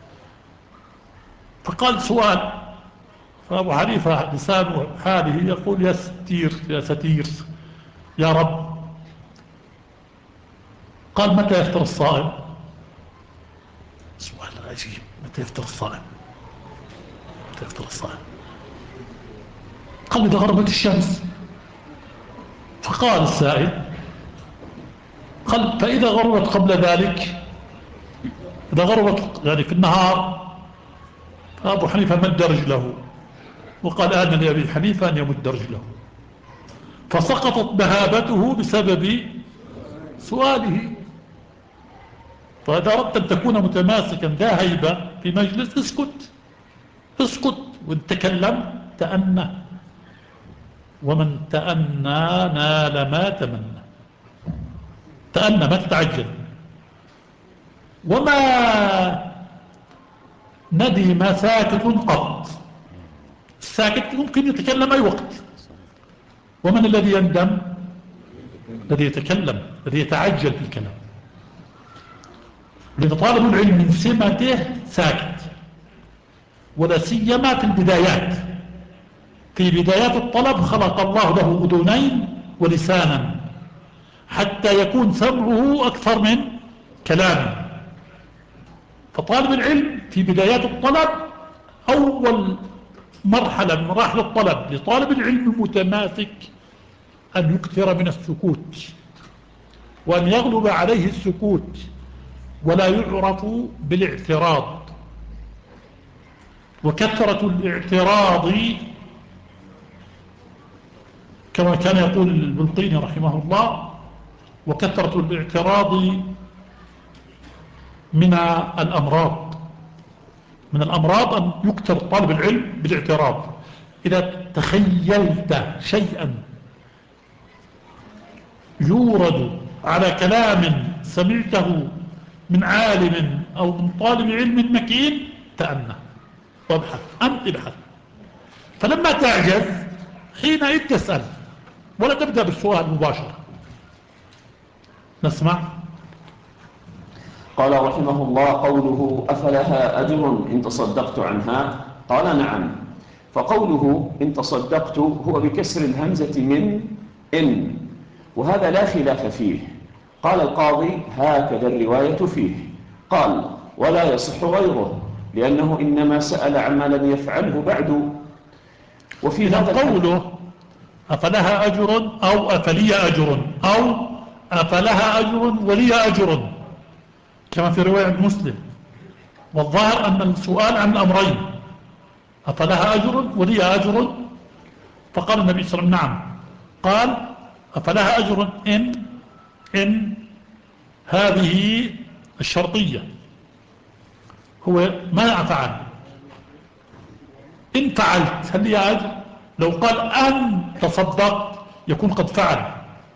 فقال سؤال، فأبو حنيفة لسانه حاله يقول يا ستير يا ستير يا رب. قال متى يفطر الصائم؟ سؤال عجيب، متى يفطر الصائم؟ متى يفطر الصائم؟ قال إذا غربت الشمس. فقال السائل، قال فإذا غربت قبل ذلك، إذا غربت يعني في النهار. فأبو حنيفة مد رجله وقال آن لأبي حنيفة أن يمد رجله، فسقطت مهابته بسبب سؤاله. فإذا أردت أن تكون متماسكا ذا هيبة في مجلس اسكت، اسكت، وإن تكلم تأنى، ومن تأنى نال ما تمنى. تأنى، ما تتعجل. وما ندم ساكت قط. الساكت ممكن يتكلم أي وقت. ومن الذي يندم؟ الذي يتكلم، الذي يتعجل في الكلام. لأن طالب العلم من سمته ساكت، ولا سيما في البدايات. في بدايات الطلب خلق الله له أذنين ولسانا حتى يكون سمعه أكثر من كلامه. فطالب العلم في بدايات الطلب، أول مرحلة من مراحل الطلب لطالب العلم المتماسك أن يكثر من السكوت، وأن يغلب عليه السكوت، ولا يعرف بالاعتراض. وكثرة الاعتراض كما كان يقول البلقيني رحمه الله، وكثرة الاعتراض من الأمراض. من الأمراض أن يكثر طالب العلم بالاعتراض. إذا تخيلت شيئا يورد على كلام سمعته من عالم أو من طالب علم مكين، تأنى وابحث، أنت ابحث. فلما تعجز حينئذ تسأل، ولا تبدأ بالسؤال مباشرة. نسمع. قال رحمه الله: قوله أفلها أجر إن تصدقت عنها؟ قال نعم. فقوله إن تصدقت هو بكسر الهمزة من إن، وهذا لا خلاف فيه. قال القاضي: هكذا الرواية فيه. قال: ولا يصح غيره، لأنه إنما سأل عما لم يفعله بعد. وفي هذا قوله أفلها أجر أو أفلي أجر أو أفلها أجر ولي أجر كما في رواية مسلم، والظاهر أن السؤال عن الأمرين، أفلها أجر ولي أجر. فقال النبي صلى الله عليه وسلم نعم. قال أفلها أجر إن إن هذه الشرطية، هو ما فعل. إن فعلت هل لي أجر؟ لو قال أن تصدقت يكون قد فعل.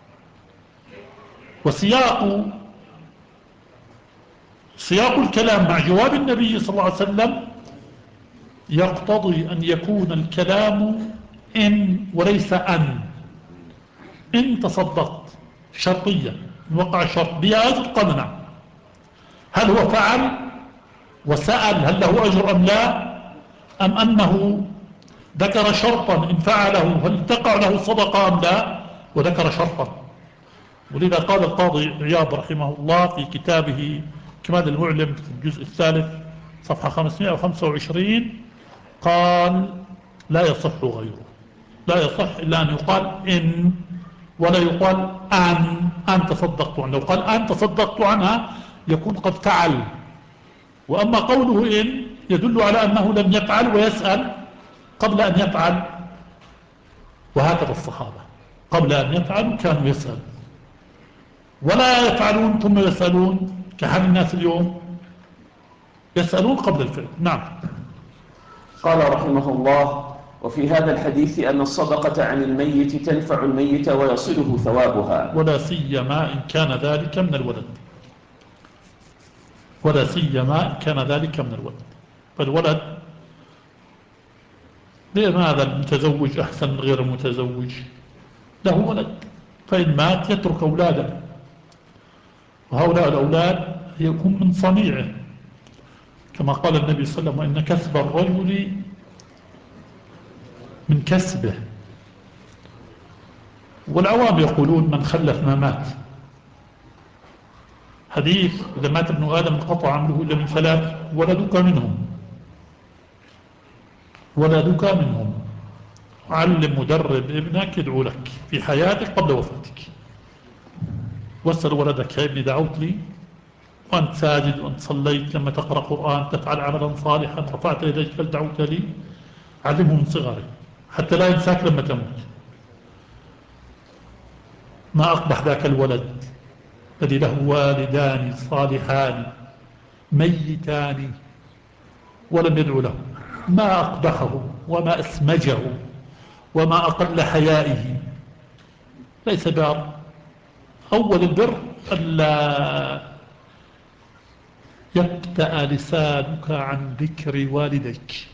سياق الكلام مع جواب النبي صلى الله عليه وسلم يقتضي أن يكون الكلام إن وليس أن. إن تصدقت شرطية، وقع شرط بها أجر، قال نعم. هل هو فعل وسأل هل له أجر أم لا، أم أنه ذكر شرطا إن فعله هل تقع له صدقة أم لا، وذكر شرطا. ولذا قال القاضي عياض رحمه الله في كتابه كمال المعلم في الجزء الثالث صفحة 525 قال لا يصح غيره، لا يصح إلا أن يقال إن، ولا يقال أن تصدقت عنها. لو قال أن تصدقت عنها يكون قد فعل. وأما قوله إن يدل على أنه لم يفعل ويسأل قبل أن يفعل. وهكذا الصحابة قبل أن يفعلوا كانوا يسأل، ولا يفعلون ثم يسألون كحال الناس اليوم، يسألون قبل الفعل. نعم. قال رحمه الله: وفي هذا الحديث أن الصدقة عن الميت تنفع الميت ويصله ثوابها، ولا سيما إن كان ذلك من الولد. ولا سيما إن كان ذلك من الولد. فالولد لماذا المتزوج أحسن من غير المتزوج؟ له ولد، فإن مات يترك أولاده، وهؤلاء الأولاد يكون من صنيعه، كما قال النبي صلى الله عليه وسلم: إن كسب الرجل من كسبه. والعوام يقولون من خلف ما مات. حديث إذا مات ابن آدم انقطع عمله إلا من ثلاث: ولدك منهم، ولدك منهم. علم مدرب ابنك يدعو لك في حياتك قبل وفاتك. واسأل ولدك: يا ابني دعوت لي وأنت ساجد وأنت صليت، لما تقرأ قرآن تفعل عملا صالحا رفعت يديك فلدعوت لي. علمه من صغره حتى لا ينساك لما تموت. ما أقبح ذاك الولد الذي له والدان صالحان ميتان ولم يدعو له. ما أقبحه وما أسمجه وما أقل حيائه. ليس بار. أول البر ألا يبتأ لسانك عن ذكر والديك.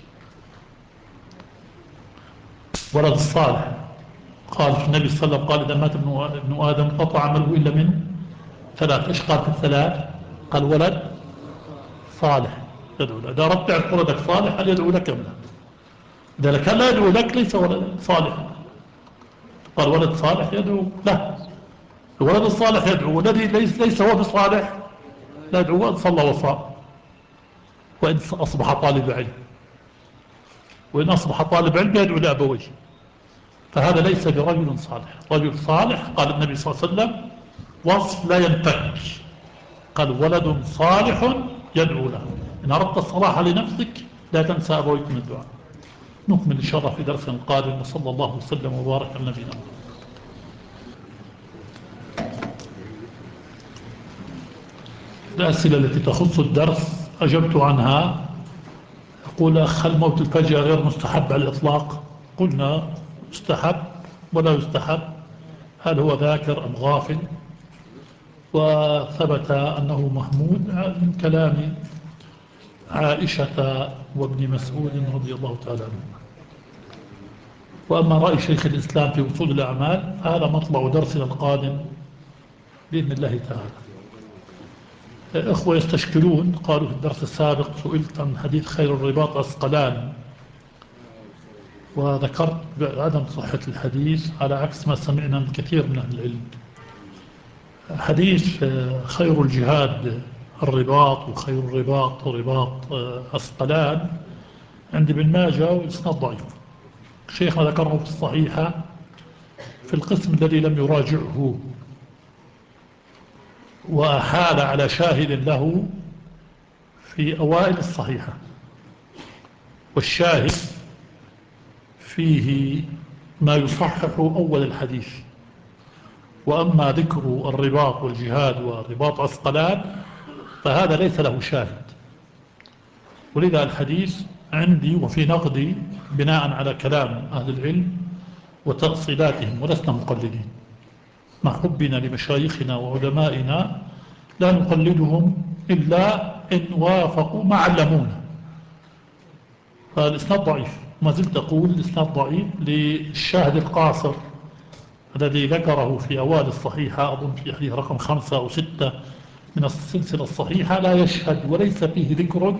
ولد الصالح قال في النبي صلى الله عليه وسلم قال: إذا مات ابن آدم قطع عمله إلا من ثلاث. إيش قال في الثلاث؟ قال: ولد صالح يدعو له. إذا أردت تعرف ولدك صالح هل يدعو لك أم لا؟ إذا كان لا يدعو لك ليس ولد صالح. قال: ولد صالح يدعو له. الولد الصالح يدعو، والذي ليس هو بصالح لا يدعو، وإن صلى وصام، وإن أصبح طالب علم، وإن أصبح طالب علم يدعو لأبويه. فهذا ليس برجل صالح. رجل صالح قال النبي صلى الله عليه وسلم وصف لا ينفك، قال: ولد صالح يدعو له. إن أردت الصلاح لنفسك لا تنسى أبويك من الدعاء. نكمل إن شاء الله في درس قادم، وصلى الله وسلم وبارك على نبينا محمد. الأسئلة التي تخص الدرس أجبت عنها. يقول أخ: هل موت الفجأة غير مستحب على الإطلاق؟ قلنا مستحب ولا يستحب. هل هو ذاكر أم غافل؟ وثبت أنه محمود من كلام عائشة وابن مسعود رضي الله تعالى عنه. وأما رأي شيخ الإسلام في وصول الأعمال فهذا مطلع درسنا القادم بإذن الله تعالى. إخوة يستشكلون، قالوا في الدرس السابق سئلت عن حديث خير الرباط عسقلان، وذكرت بعدم صحة الحديث على عكس ما سمعنا من كثير من أهل العلم. حديث خير الجهاد الرباط، وخير الرباط رباط عسقلان عند ابن ماجه وإسناد ضعيف. شيخنا ذكره في الصحيحة في القسم الذي لم يراجعه، وأحال على شاهد له في أوائل الصحيحة، والشاهد فيه ما يصحح أول الحديث، وأما ذكر الرباط والجهاد ورباط عسقلان فهذا ليس له شاهد. ولذا الحديث عندي وفي نقدي بناء على كلام أهل العلم وتأصيلاتهم، ولسنا مقلدين مع حبنا لمشايخنا وعلمائنا، لا نقلدهم إلا إن وافقوا ما علمونا. فالإسناد ضعيف، ما زلت أقول الإسناد ضعيف للشاهد القاصر الذي ذكره في أوائل الصحيحة، أظن في حديث رقم 5 أو 6 من السلسلة الصحيحة، لا يشهد وليس فيه ذكر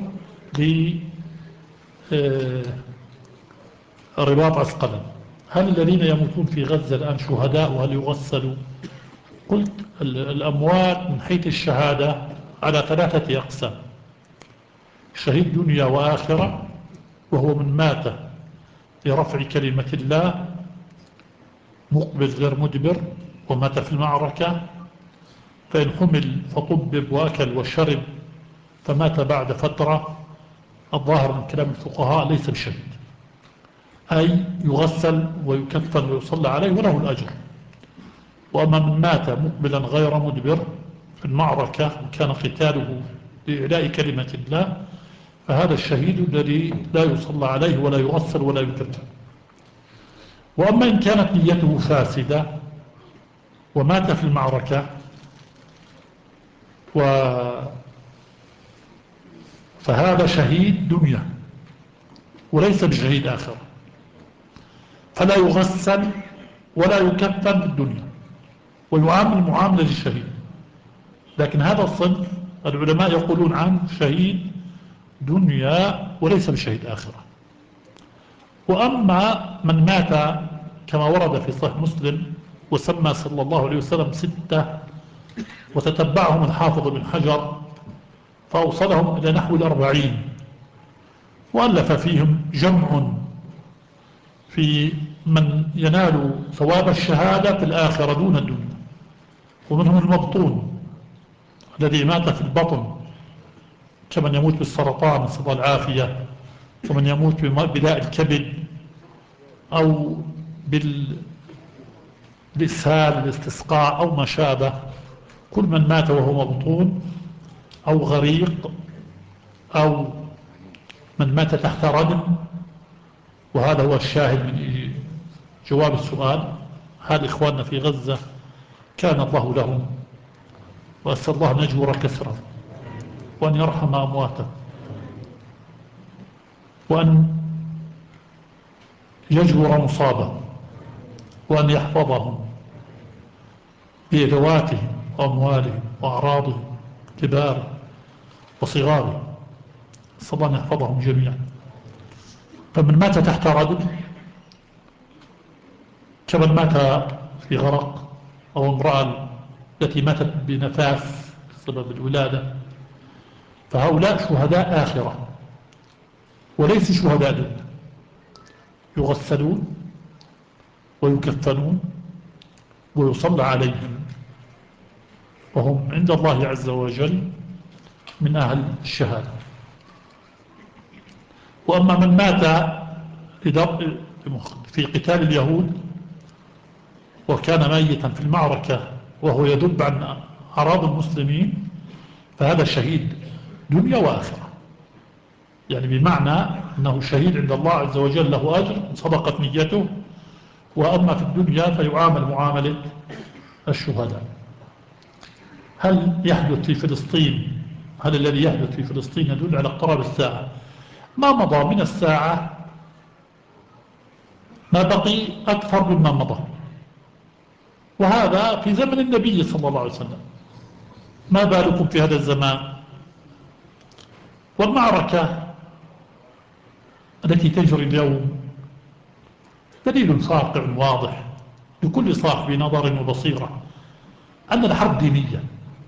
لرباط عسقلان. هل الذين يموتون في غزة الآن شهداء وهل يغسلوا؟ قلت الأموات من حيث الشهادة على 3 أقسام: شهيد دنيا وآخرة، وهو من مات لرفع كلمة الله مقبل غير مدبر ومات في المعركة، فإن حمل فطبب وأكل وشرب فمات بعد فترة، الظاهر من كلام الفقهاء ليس بشهيد، أي يغسل ويكفن ويصلى عليه وله الأجر. وأما من مات مقبلا غير مدبر في المعركة وكان قتاله لإعلاء كلمة الله، فهذا الشهيد الذي لا يصلى عليه ولا يغسل ولا يكفن. وأما إن كانت نيته فاسدة ومات في المعركة فهذا شهيد دنيا وليس بشهيد آخر، فلا يغسل ولا يكفن في الدنيا ويعامل معاملة الشهيد. لكن هذا الصنف العلماء يقولون عنه شهيد دنيا وليس بشهيد آخرة. وأما من مات كما ورد في صحيح مسلم وسمى صلى الله عليه وسلم 6 وتتبعهم الحافظ بن حجر فأوصلهم إلى نحو 40، وألف فيهم جمع في من ينال ثواب الشهادة في الآخرة دون الدنيا. ومنهم المبطون الذي مات في البطن كمن يموت بالسرطان نسأل الله العافية، ومن يموت بداء الكبد أو بالإسهال الاستسقاء أو ما شابه. كل من مات وهو مبطون أو غريق أو من مات تحت ردم، وهذا هو الشاهد من جواب السؤال: هل إخواننا في غزة كان الله لهم؟ وأسأل الله أن يجبر كسره وأن يرحم أمواته وأن يجبر مصابه وأن يحفظهم بأدواتهم وأموالهم وأعراضهم كبار وصغار، أسأل الله أن يحفظهم جميعا. فمن مات تحت ردم كمن مات في غرق، أو امرأة التي ماتت بنفاس بسبب الولادة، فهؤلاء شهداء آخرة وليس شهداء دنيا، يغسلون ويكفنون ويصلى عليهم، وهم عند الله عز وجل من أهل الشهادة. وأما من مات في قتال اليهود وكان ميتا في المعركة وهو يذب عن أعراض المسلمين، فهذا شهيد دنيا وآخرة، يعني بمعنى أنه شهيد عند الله عز وجل له أجر صدقت نيته. وأما في الدنيا فيعامل معاملة الشهداء. هل يحدث في فلسطين، هل الذي يحدث في فلسطين يدل على اقتراب الساعة؟ ما مضى من الساعة ما بقي أكثر مما مضى، وهذا في زمن النبي صلى الله عليه وسلم، ما بالكم في هذا الزمان؟ والمعركة التي تجري اليوم دليل ساطع واضح لكل صاحب نظر وبصيرة أن الحرب دينية،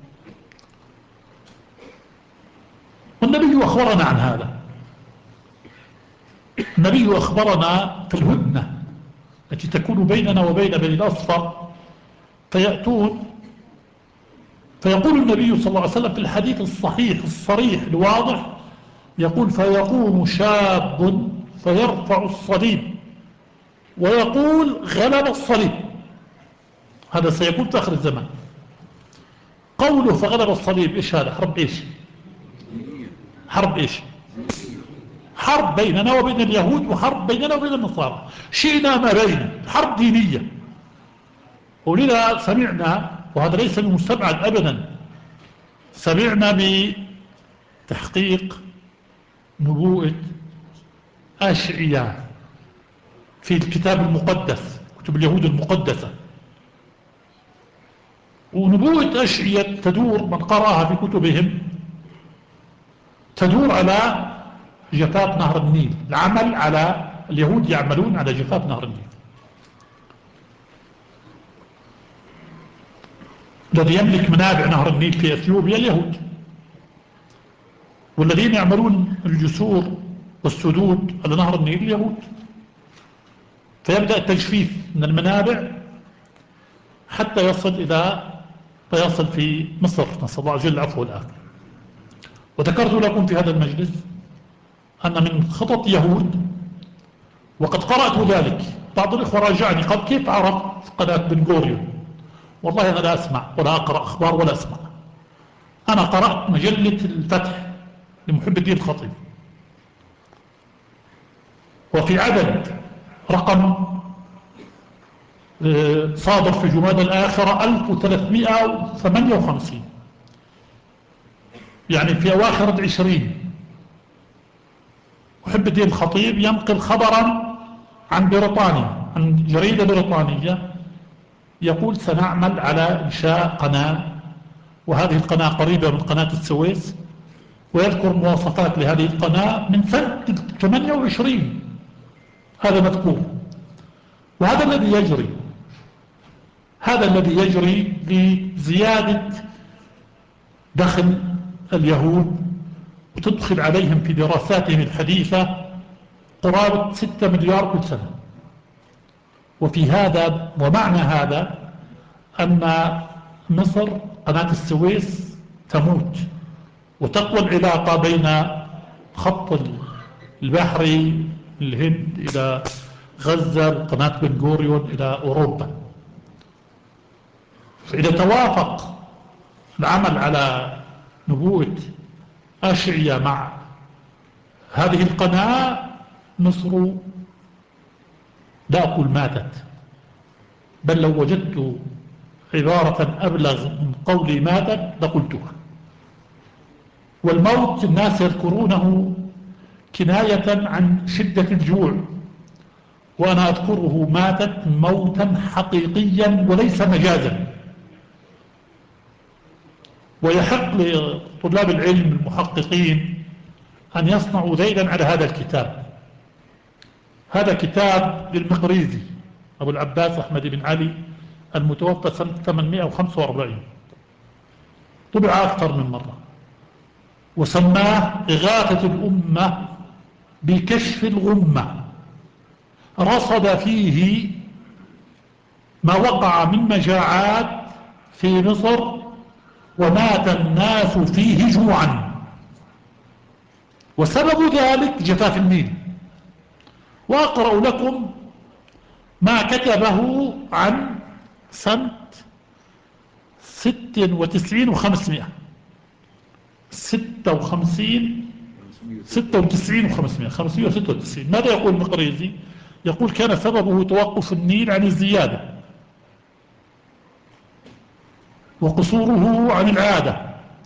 والنبي أخبرنا عن هذا. النبي أخبرنا في الهدنة التي تكون بيننا وبين بني الأصفر، فيأتون فيقول النبي صلى الله عليه وسلم في الحديث الصحيح الصريح الواضح، يقول: فيقوم شاب فيرفع الصليب ويقول: غلب الصليب. هذا سيكون في آخر الزمان. قوله فغلب الصليب، إيش هذا؟ حرب إيش؟ حرب إيش؟ حرب بيننا وبين اليهود، وحرب بيننا وبين النصارى، شئنا ما بين، حرب دينية. ولذا سمعنا، وهذا ليس المستبعد أبدا، سمعنا بتحقيق نبوءة أشعياء في الكتاب المقدس، كتب اليهود المقدسة. ونبوءة أشعياء تدور، من قرأها في كتبهم، تدور على جفاف نهر النيل، العمل على اليهود يعملون على جفاف نهر النيل الذي يملك منابع نهر النيل في أثيوبيا اليهود، والذين يعملون الجسور والسدود على نهر النيل اليهود. فيبدأ التجفيف من المنابع حتى يصل في مصر، نسأل الله جل العفو والعافية. وذكرت لكم في هذا المجلس أن من خطط يهود، وقد قرأت ذلك، بعض الإخوة راجعني قال كيف عرف قناة بن غوريون؟ والله أنا لا أسمع ولا أقرأ أخبار ولا أسمع. أنا قرأت مجلة الفتح لمحب الدين الخطيب، وفي عدد رقم صادر في جماد الآخرة 1358، يعني في أواخر العشرين، محب الدين الخطيب ينقل خبرا عن بريطانيا، عن جريدة بريطانية، يقول سنعمل على إنشاء قناة، وهذه القناة قريبة من قناة السويس، ويذكر مواصفات لهذه القناة من سنة 28. هذا مذكور، وهذا الذي يجري، هذا الذي يجري لزيادة دخل اليهود، وتدخل عليهم في دراساتهم الحديثة قرابة 6 مليار كل سنة. وفي هذا ومعنى هذا أن مصر قناة السويس تموت، وتقوى العلاقة بين خط البحري الهند إلى غزة، قناة بن غوريون إلى أوروبا. فإذا توافق العمل على نبوءة أشعياء مع هذه القناة، مصر لا أقول ماتت، بل لو وجدت عبارة أبلغ من قولي ماتت لقلتها. والموت الناس يذكرونه كناية عن شدة الجوع، وأنا أذكره ماتت موتا حقيقيا وليس مجازا. ويحق لطلاب العلم المحققين أن يصنعوا ذيلا على هذا الكتاب. هذا كتاب للمقريزي أبو العباس أحمد بن علي المتوفى سنة 845، طبع أكثر من مرة، وسماه إغاثة الأمة بكشف الغمة. رصد فيه ما وقع من مجاعات في مصر، ومات الناس فيه جوعا، وسبب ذلك جفاف النيل. وأقرأ لكم ما كتبه عن سنة 96 و500، 96 و500، 596. ماذا يقول المقريزي؟ يقول كان سببه توقف النيل عن الزيادة، وقصوره عن العادة،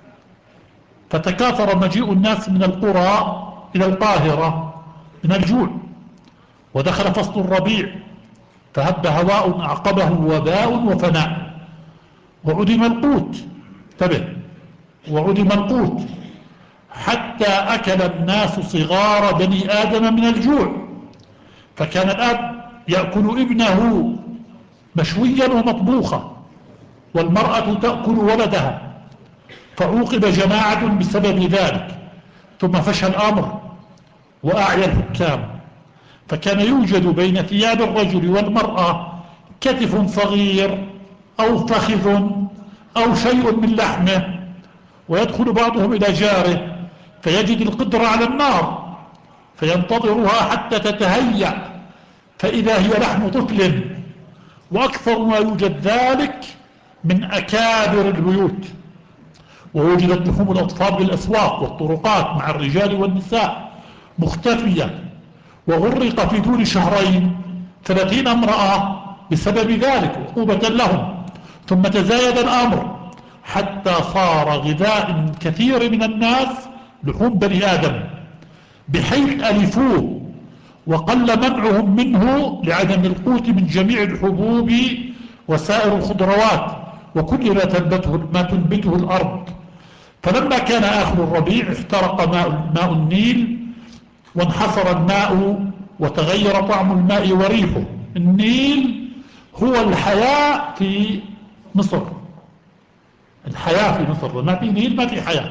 فتكاثر مجيء الناس من القرى إلى القاهرة من الجوع، ودخل فصل الربيع فهب هواء أعقبه وباء وفناء، وعدم القوت، انتبه، وعدم القوت حتى أكل الناس صغار بني آدم من الجوع. فكان الأب يأكل ابنه مشويا ومطبوخا، والمرأة تأكل ولدها، فعوقب جماعة بسبب ذلك. ثم فشى الأمر وأعيا الحكام، فكان يوجد بين ثياب الرجل والمرأة كتف صغير أو فخذ أو شيء من لحمه، ويدخل بعضهم إلى جاره فيجد القدرة على النار، فينتظرها حتى تتهيأ، فإذا هي لحم طفل، وأكثر ما يوجد ذلك من أكابر البيوت، ووجدت لحوم الأطفال بالأسواق والطرقات مع الرجال والنساء مختفية، وغرق في دون شهرين 30 امرأة بسبب ذلك عقوبة لهم. ثم تزايد الأمر حتى صار غذاء كثير من الناس لحوم بني آدم، بحيث ألفوه وقل منعهم منه لعدم القوت من جميع الحبوب وسائر الخضروات وكل ما تنبته الأرض. فلما كان آخر الربيع احترق ماء النيل وانحصر الماء وتغير طعم الماء وريحه. النيل هو الحياة في مصر، الحياة في مصر، ما في نيل ما في حياة.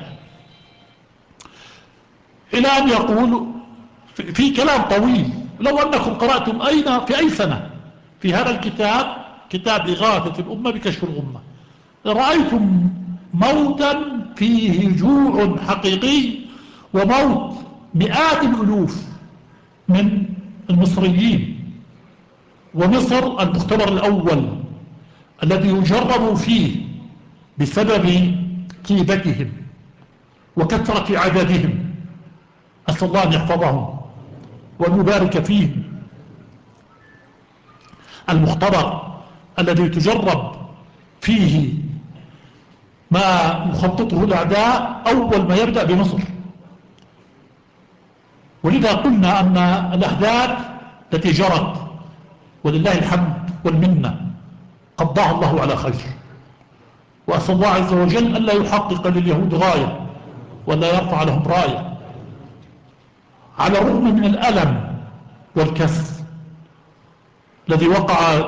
إلى أن يقول في كلام طويل، لو أنكم قرأتم في أي سنة في هذا الكتاب، كتاب إغاثة الأمة بكشف الغمة، رأيتم موتا فيه جوع حقيقي وموت مئات الألوف من المصريين. ومصر المختبر الأول الذي يجرب فيه بسبب كيدتهم وكثرة عددهم. أسأل الله أن يحفظهم وأن يبارك فيهم. المختبر الذي تجرب فيه ما يخططه الأعداء أول ما يبدأ بمصر. ولذا قلنا أن الأحداث التي جرت ولله الحمد والمنة قضاها الله على خير، وأسأل الله عز وجل ألا يحقق لليهود غاية ولا يرفع لهم راية. على الرغم من الألم والكسر الذي وقع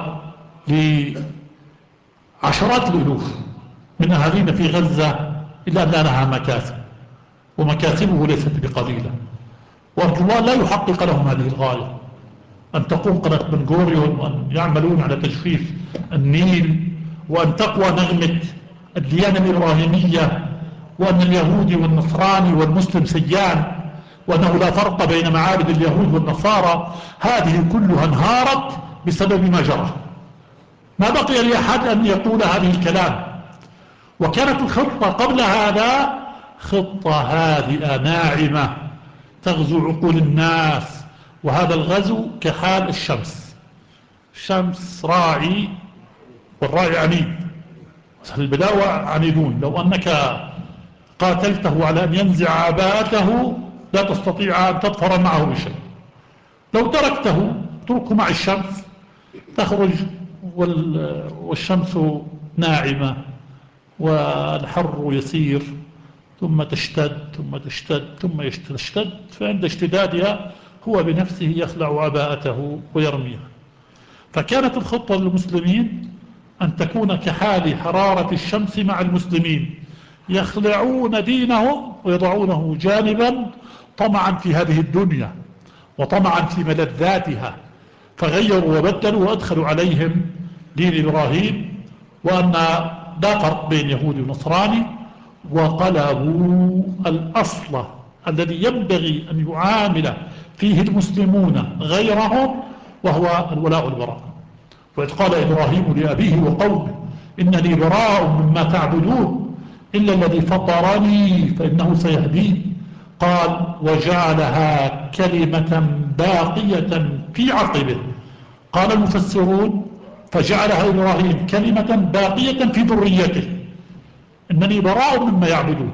لعشرات الألوف من أهالينا في غزة، إلا أن لها مكاسب، ومكاسبه ليست بقليلة، وأرجو الله لا يحقق لهم هذه الغاية، أن تقوم قناة بن غوريون وأن يعملون على تجفيف النيل، وأن تقوى نغمة الديانة الإبراهيمية، وأن اليهودي والنصراني والمسلم سيان، وأنه لا فرق بين معابد اليهود والنصارى. هذه كلها انهارت بسبب ما جرى. ما بقي لأحد أن يقول هذه الكلام. وكانت الخطة قبل هذا خطة هادئة ناعمة تغزو عقول الناس، وهذا الغزو كحال الشمس. الشمس راعي والراعي عنيد، البداوة عنيدون. لو أنك قاتلته على أن ينزع عباءته لا تستطيع أن تظفر معه بشيء. لو تركته تركه مع الشمس تخرج والشمس ناعمة والحر يسير، ثم تشتد ثم تشتد ثم تشتد، فعند اشتدادها هو بنفسه يخلع عباءته ويرميها. فكانت الخطة للمسلمين أن تكون كحال حرارة الشمس مع المسلمين، يخلعون دينهم ويضعونه جانبا طمعا في هذه الدنيا وطمعا في ملذاتها، فغيروا وبدلوا وأدخلوا عليهم دين إبراهيم، وأن لا فرق بين يهودي ونصراني، وقلبوا الأصل الذي ينبغي أن يعامل فيه المسلمون غيرهم، وهو الولاء والبراء. وإذ قال إبراهيم لأبيه وقومه إنني براء مما تعبدون إلا الذي فطرني فإنه سيهدين. قال وجعلها كلمة باقية في عقبه. قال المفسرون فجعلها إبراهيم كلمة باقية في ذريته، إنني براء مما يعبدون.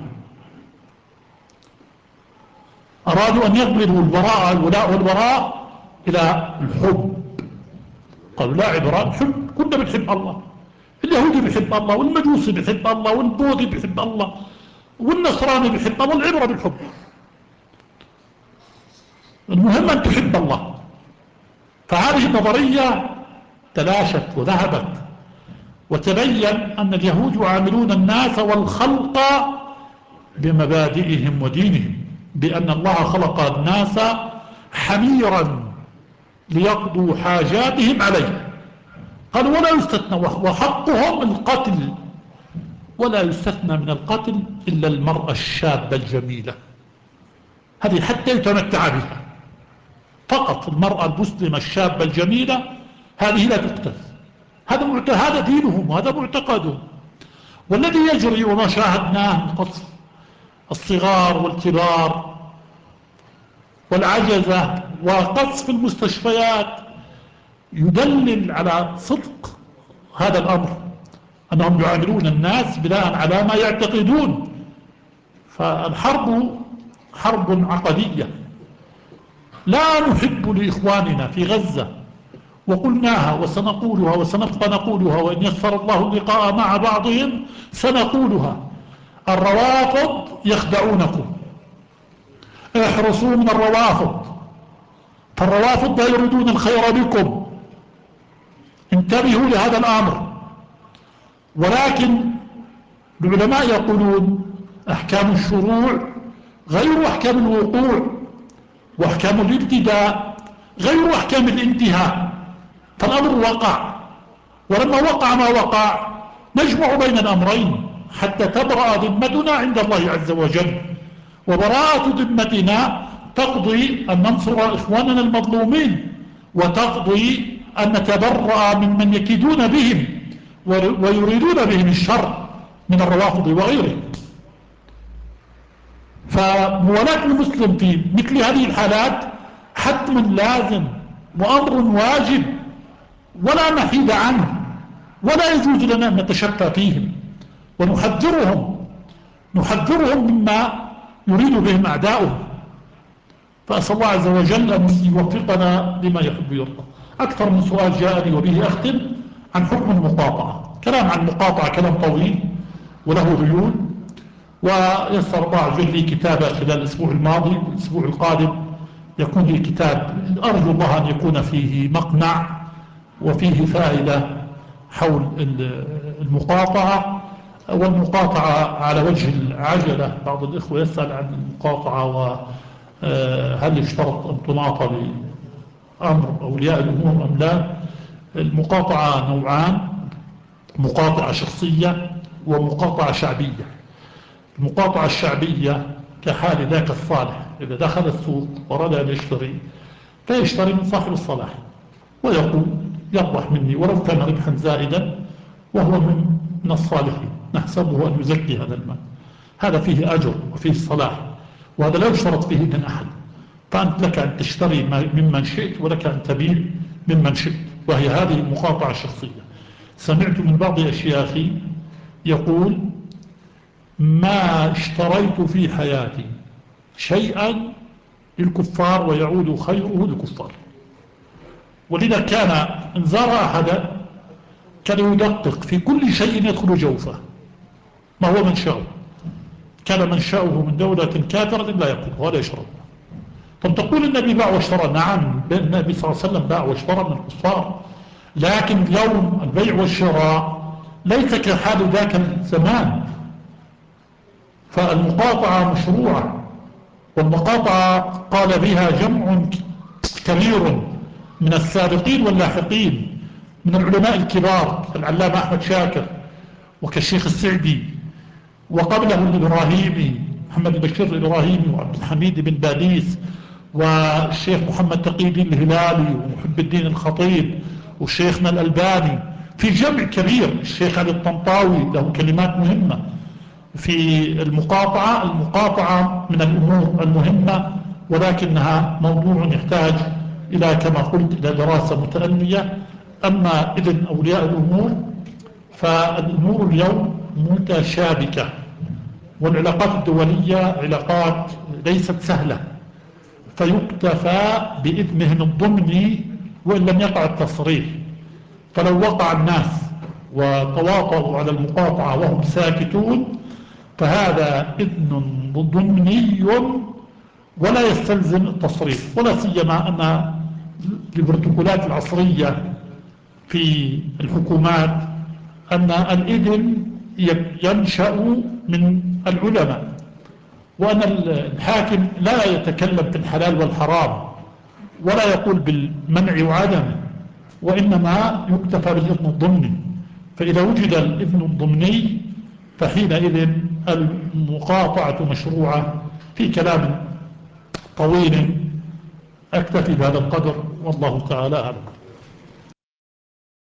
أرادوا أن يقلبوا الولاء والبراء إلى الحب. قالوا لا عبران حب، كنا بنحب الله، اليهودي بيحب الله، والمجوسي بيحب الله، والبوذي بيحب الله، والنصراني بيحب الله، العبرة بالحب. المهم أن تحب الله. فهذه النظرية تلاشت وذهبت، وتبين أن اليهود يعاملون الناس والخلق بمبادئهم ودينهم، بأن الله خلق الناس حميرا ليقضوا حاجاتهم عليه. قالوا ولا يستثنى، وحقهم القتل، ولا يستثنى من القتل إلا المرأة الشابة الجميلة، هذه حتى يتمتع بها فقط. المرأة المسلمة الشابة الجميلة هذه لا تقتل، هذا دينهم وهذا معتقدهم. والذي يجري وما شاهدناه من قصف الصغار والكبار والعجزة وقصف المستشفيات يدلل على صدق هذا الأمر، أنهم يعاملون الناس بناء على ما يعتقدون. فالحرب حرب عقدية. لا نحب لإخواننا في غزة، وقلناها وسنقولها وسنبقى نقولها، وإن يسر الله اللقاء مع بعضهم سنقولها: الروافض يخدعونكم، احرصوا من الروافض، فالروافض لا يريدون الخير بكم، انتبهوا لهذا الأمر. ولكن العلماء يقولون أحكام الشروع غير أحكام الوقوع، وأحكام الابتداء غير أحكام الانتهاء. فالأمر وقع، ولما وقع ما وقع نجمع بين الأمرين حتى تبرأ ذمتنا عند الله عز وجل. وبراءة ذمتنا تقضي أن ننصر إخواننا المظلومين، وتقضي أن نتبرأ ممن يكيدون بهم ويريدون بهم الشر من الروافض وغيرهم. فموالاة المسلم في مثل هذه الحالات حتم لازم وأمر واجب ولا محيد عنه، ولا يجوز لنا أن نتشفى فيهم، ونحذرهم مما يريد بهم أعداؤهم. فأسأل الله عز وجل أن يوفقنا لما يحب ويرضى. أكثر من سؤال جاءني وبه أختم عن حكم المقاطعة. كلام عن المقاطعة كلام طويل وله ريون، ويسر الله عز وجل لي كتابة خلال الأسبوع الماضي. والأسبوع القادم يكون لي كتاب أرجو الله أن يكون فيه مقنع وفيه فائدة حول المقاطعة. والمقاطعة على وجه العجلة، بعض الإخوة يسأل عن المقاطعة وهل يشترط أن تناط بأمر أولياء الأمور أم لا. المقاطعة نوعان: مقاطعة شخصية ومقاطعة شعبية. المقاطعة الشعبية كحال ذاك الصالح إذا دخل السوق ورد أن يشتري، فيشتري من صاحب الصلاح ويقول يربح مني ولو كان ربحا زائدا، وهو من الصالحين، نحسبه أن يزكي هذا المال. هذا فيه أجر وفيه صلاح، وهذا لا يشترط فيه من أحد. فأنت لك أن تشتري ممن شئت ولك أن تبيع ممن شئت، وهي هذه المقاطعة الشخصية. سمعت من بعض أشياخي يقول: ما اشتريت في حياتي شيئا للكفار ويعود خيره للكفار. ولذا كان إن زار أحدا كان يدقق في كل شيء يدخل جوفه ما هو منشأه. كان منشأه من دولة كافرة لا يأكل ولا يشرب. طب تقول النبي باع واشترى، نعم النبي صلى الله عليه وسلم باع واشترى من الكفار، لكن اليوم البيع والشراء ليس كحال ذاك الزمان. فالمقاطعة مشروعة، والمقاطعة قال بها جمع كبير من السابقين واللاحقين من العلماء الكبار كالعلامة أحمد شاكر وكالشيخ السعدي، وقبله الإبراهيمي محمد بشير الإبراهيمي وعبد الحميد بن باديس والشيخ محمد تقي الدين الهلالي ومحب الدين الخطيب وشيخنا الألباني. في جمع كبير، الشيخ علي الطنطاوي له كلمات مهمة في المقاطعة. المقاطعة من الأمور المهمة، ولكنها موضوع يحتاج إلى كما قلت إلى دراسة متأنية. أما إذن أولياء الأمور فالأمور اليوم متشابكة، والعلاقات الدولية علاقات ليست سهلة، فيكتفى بإذنهم الضمني وإن لم يقع التصريح. فلو وقع الناس وتواطؤوا على المقاطعة وهم ساكتون فهذا إذن ضمني ولا يستلزم التصريح، ولا سيما أن البروتوكولات العصرية في الحكومات أن الإذن ينشأ من العلماء، وأن الحاكم لا يتكلم في الحلال والحرام ولا يقول بالمنع وعدمه، وإنما يكتفى بالإذن الضمني. فإذا وجد الإذن الضمني فحينئذ المقاطعة مشروعة. في كلام طويل أكتفي بهذا القدر، والله تعالى أعلم.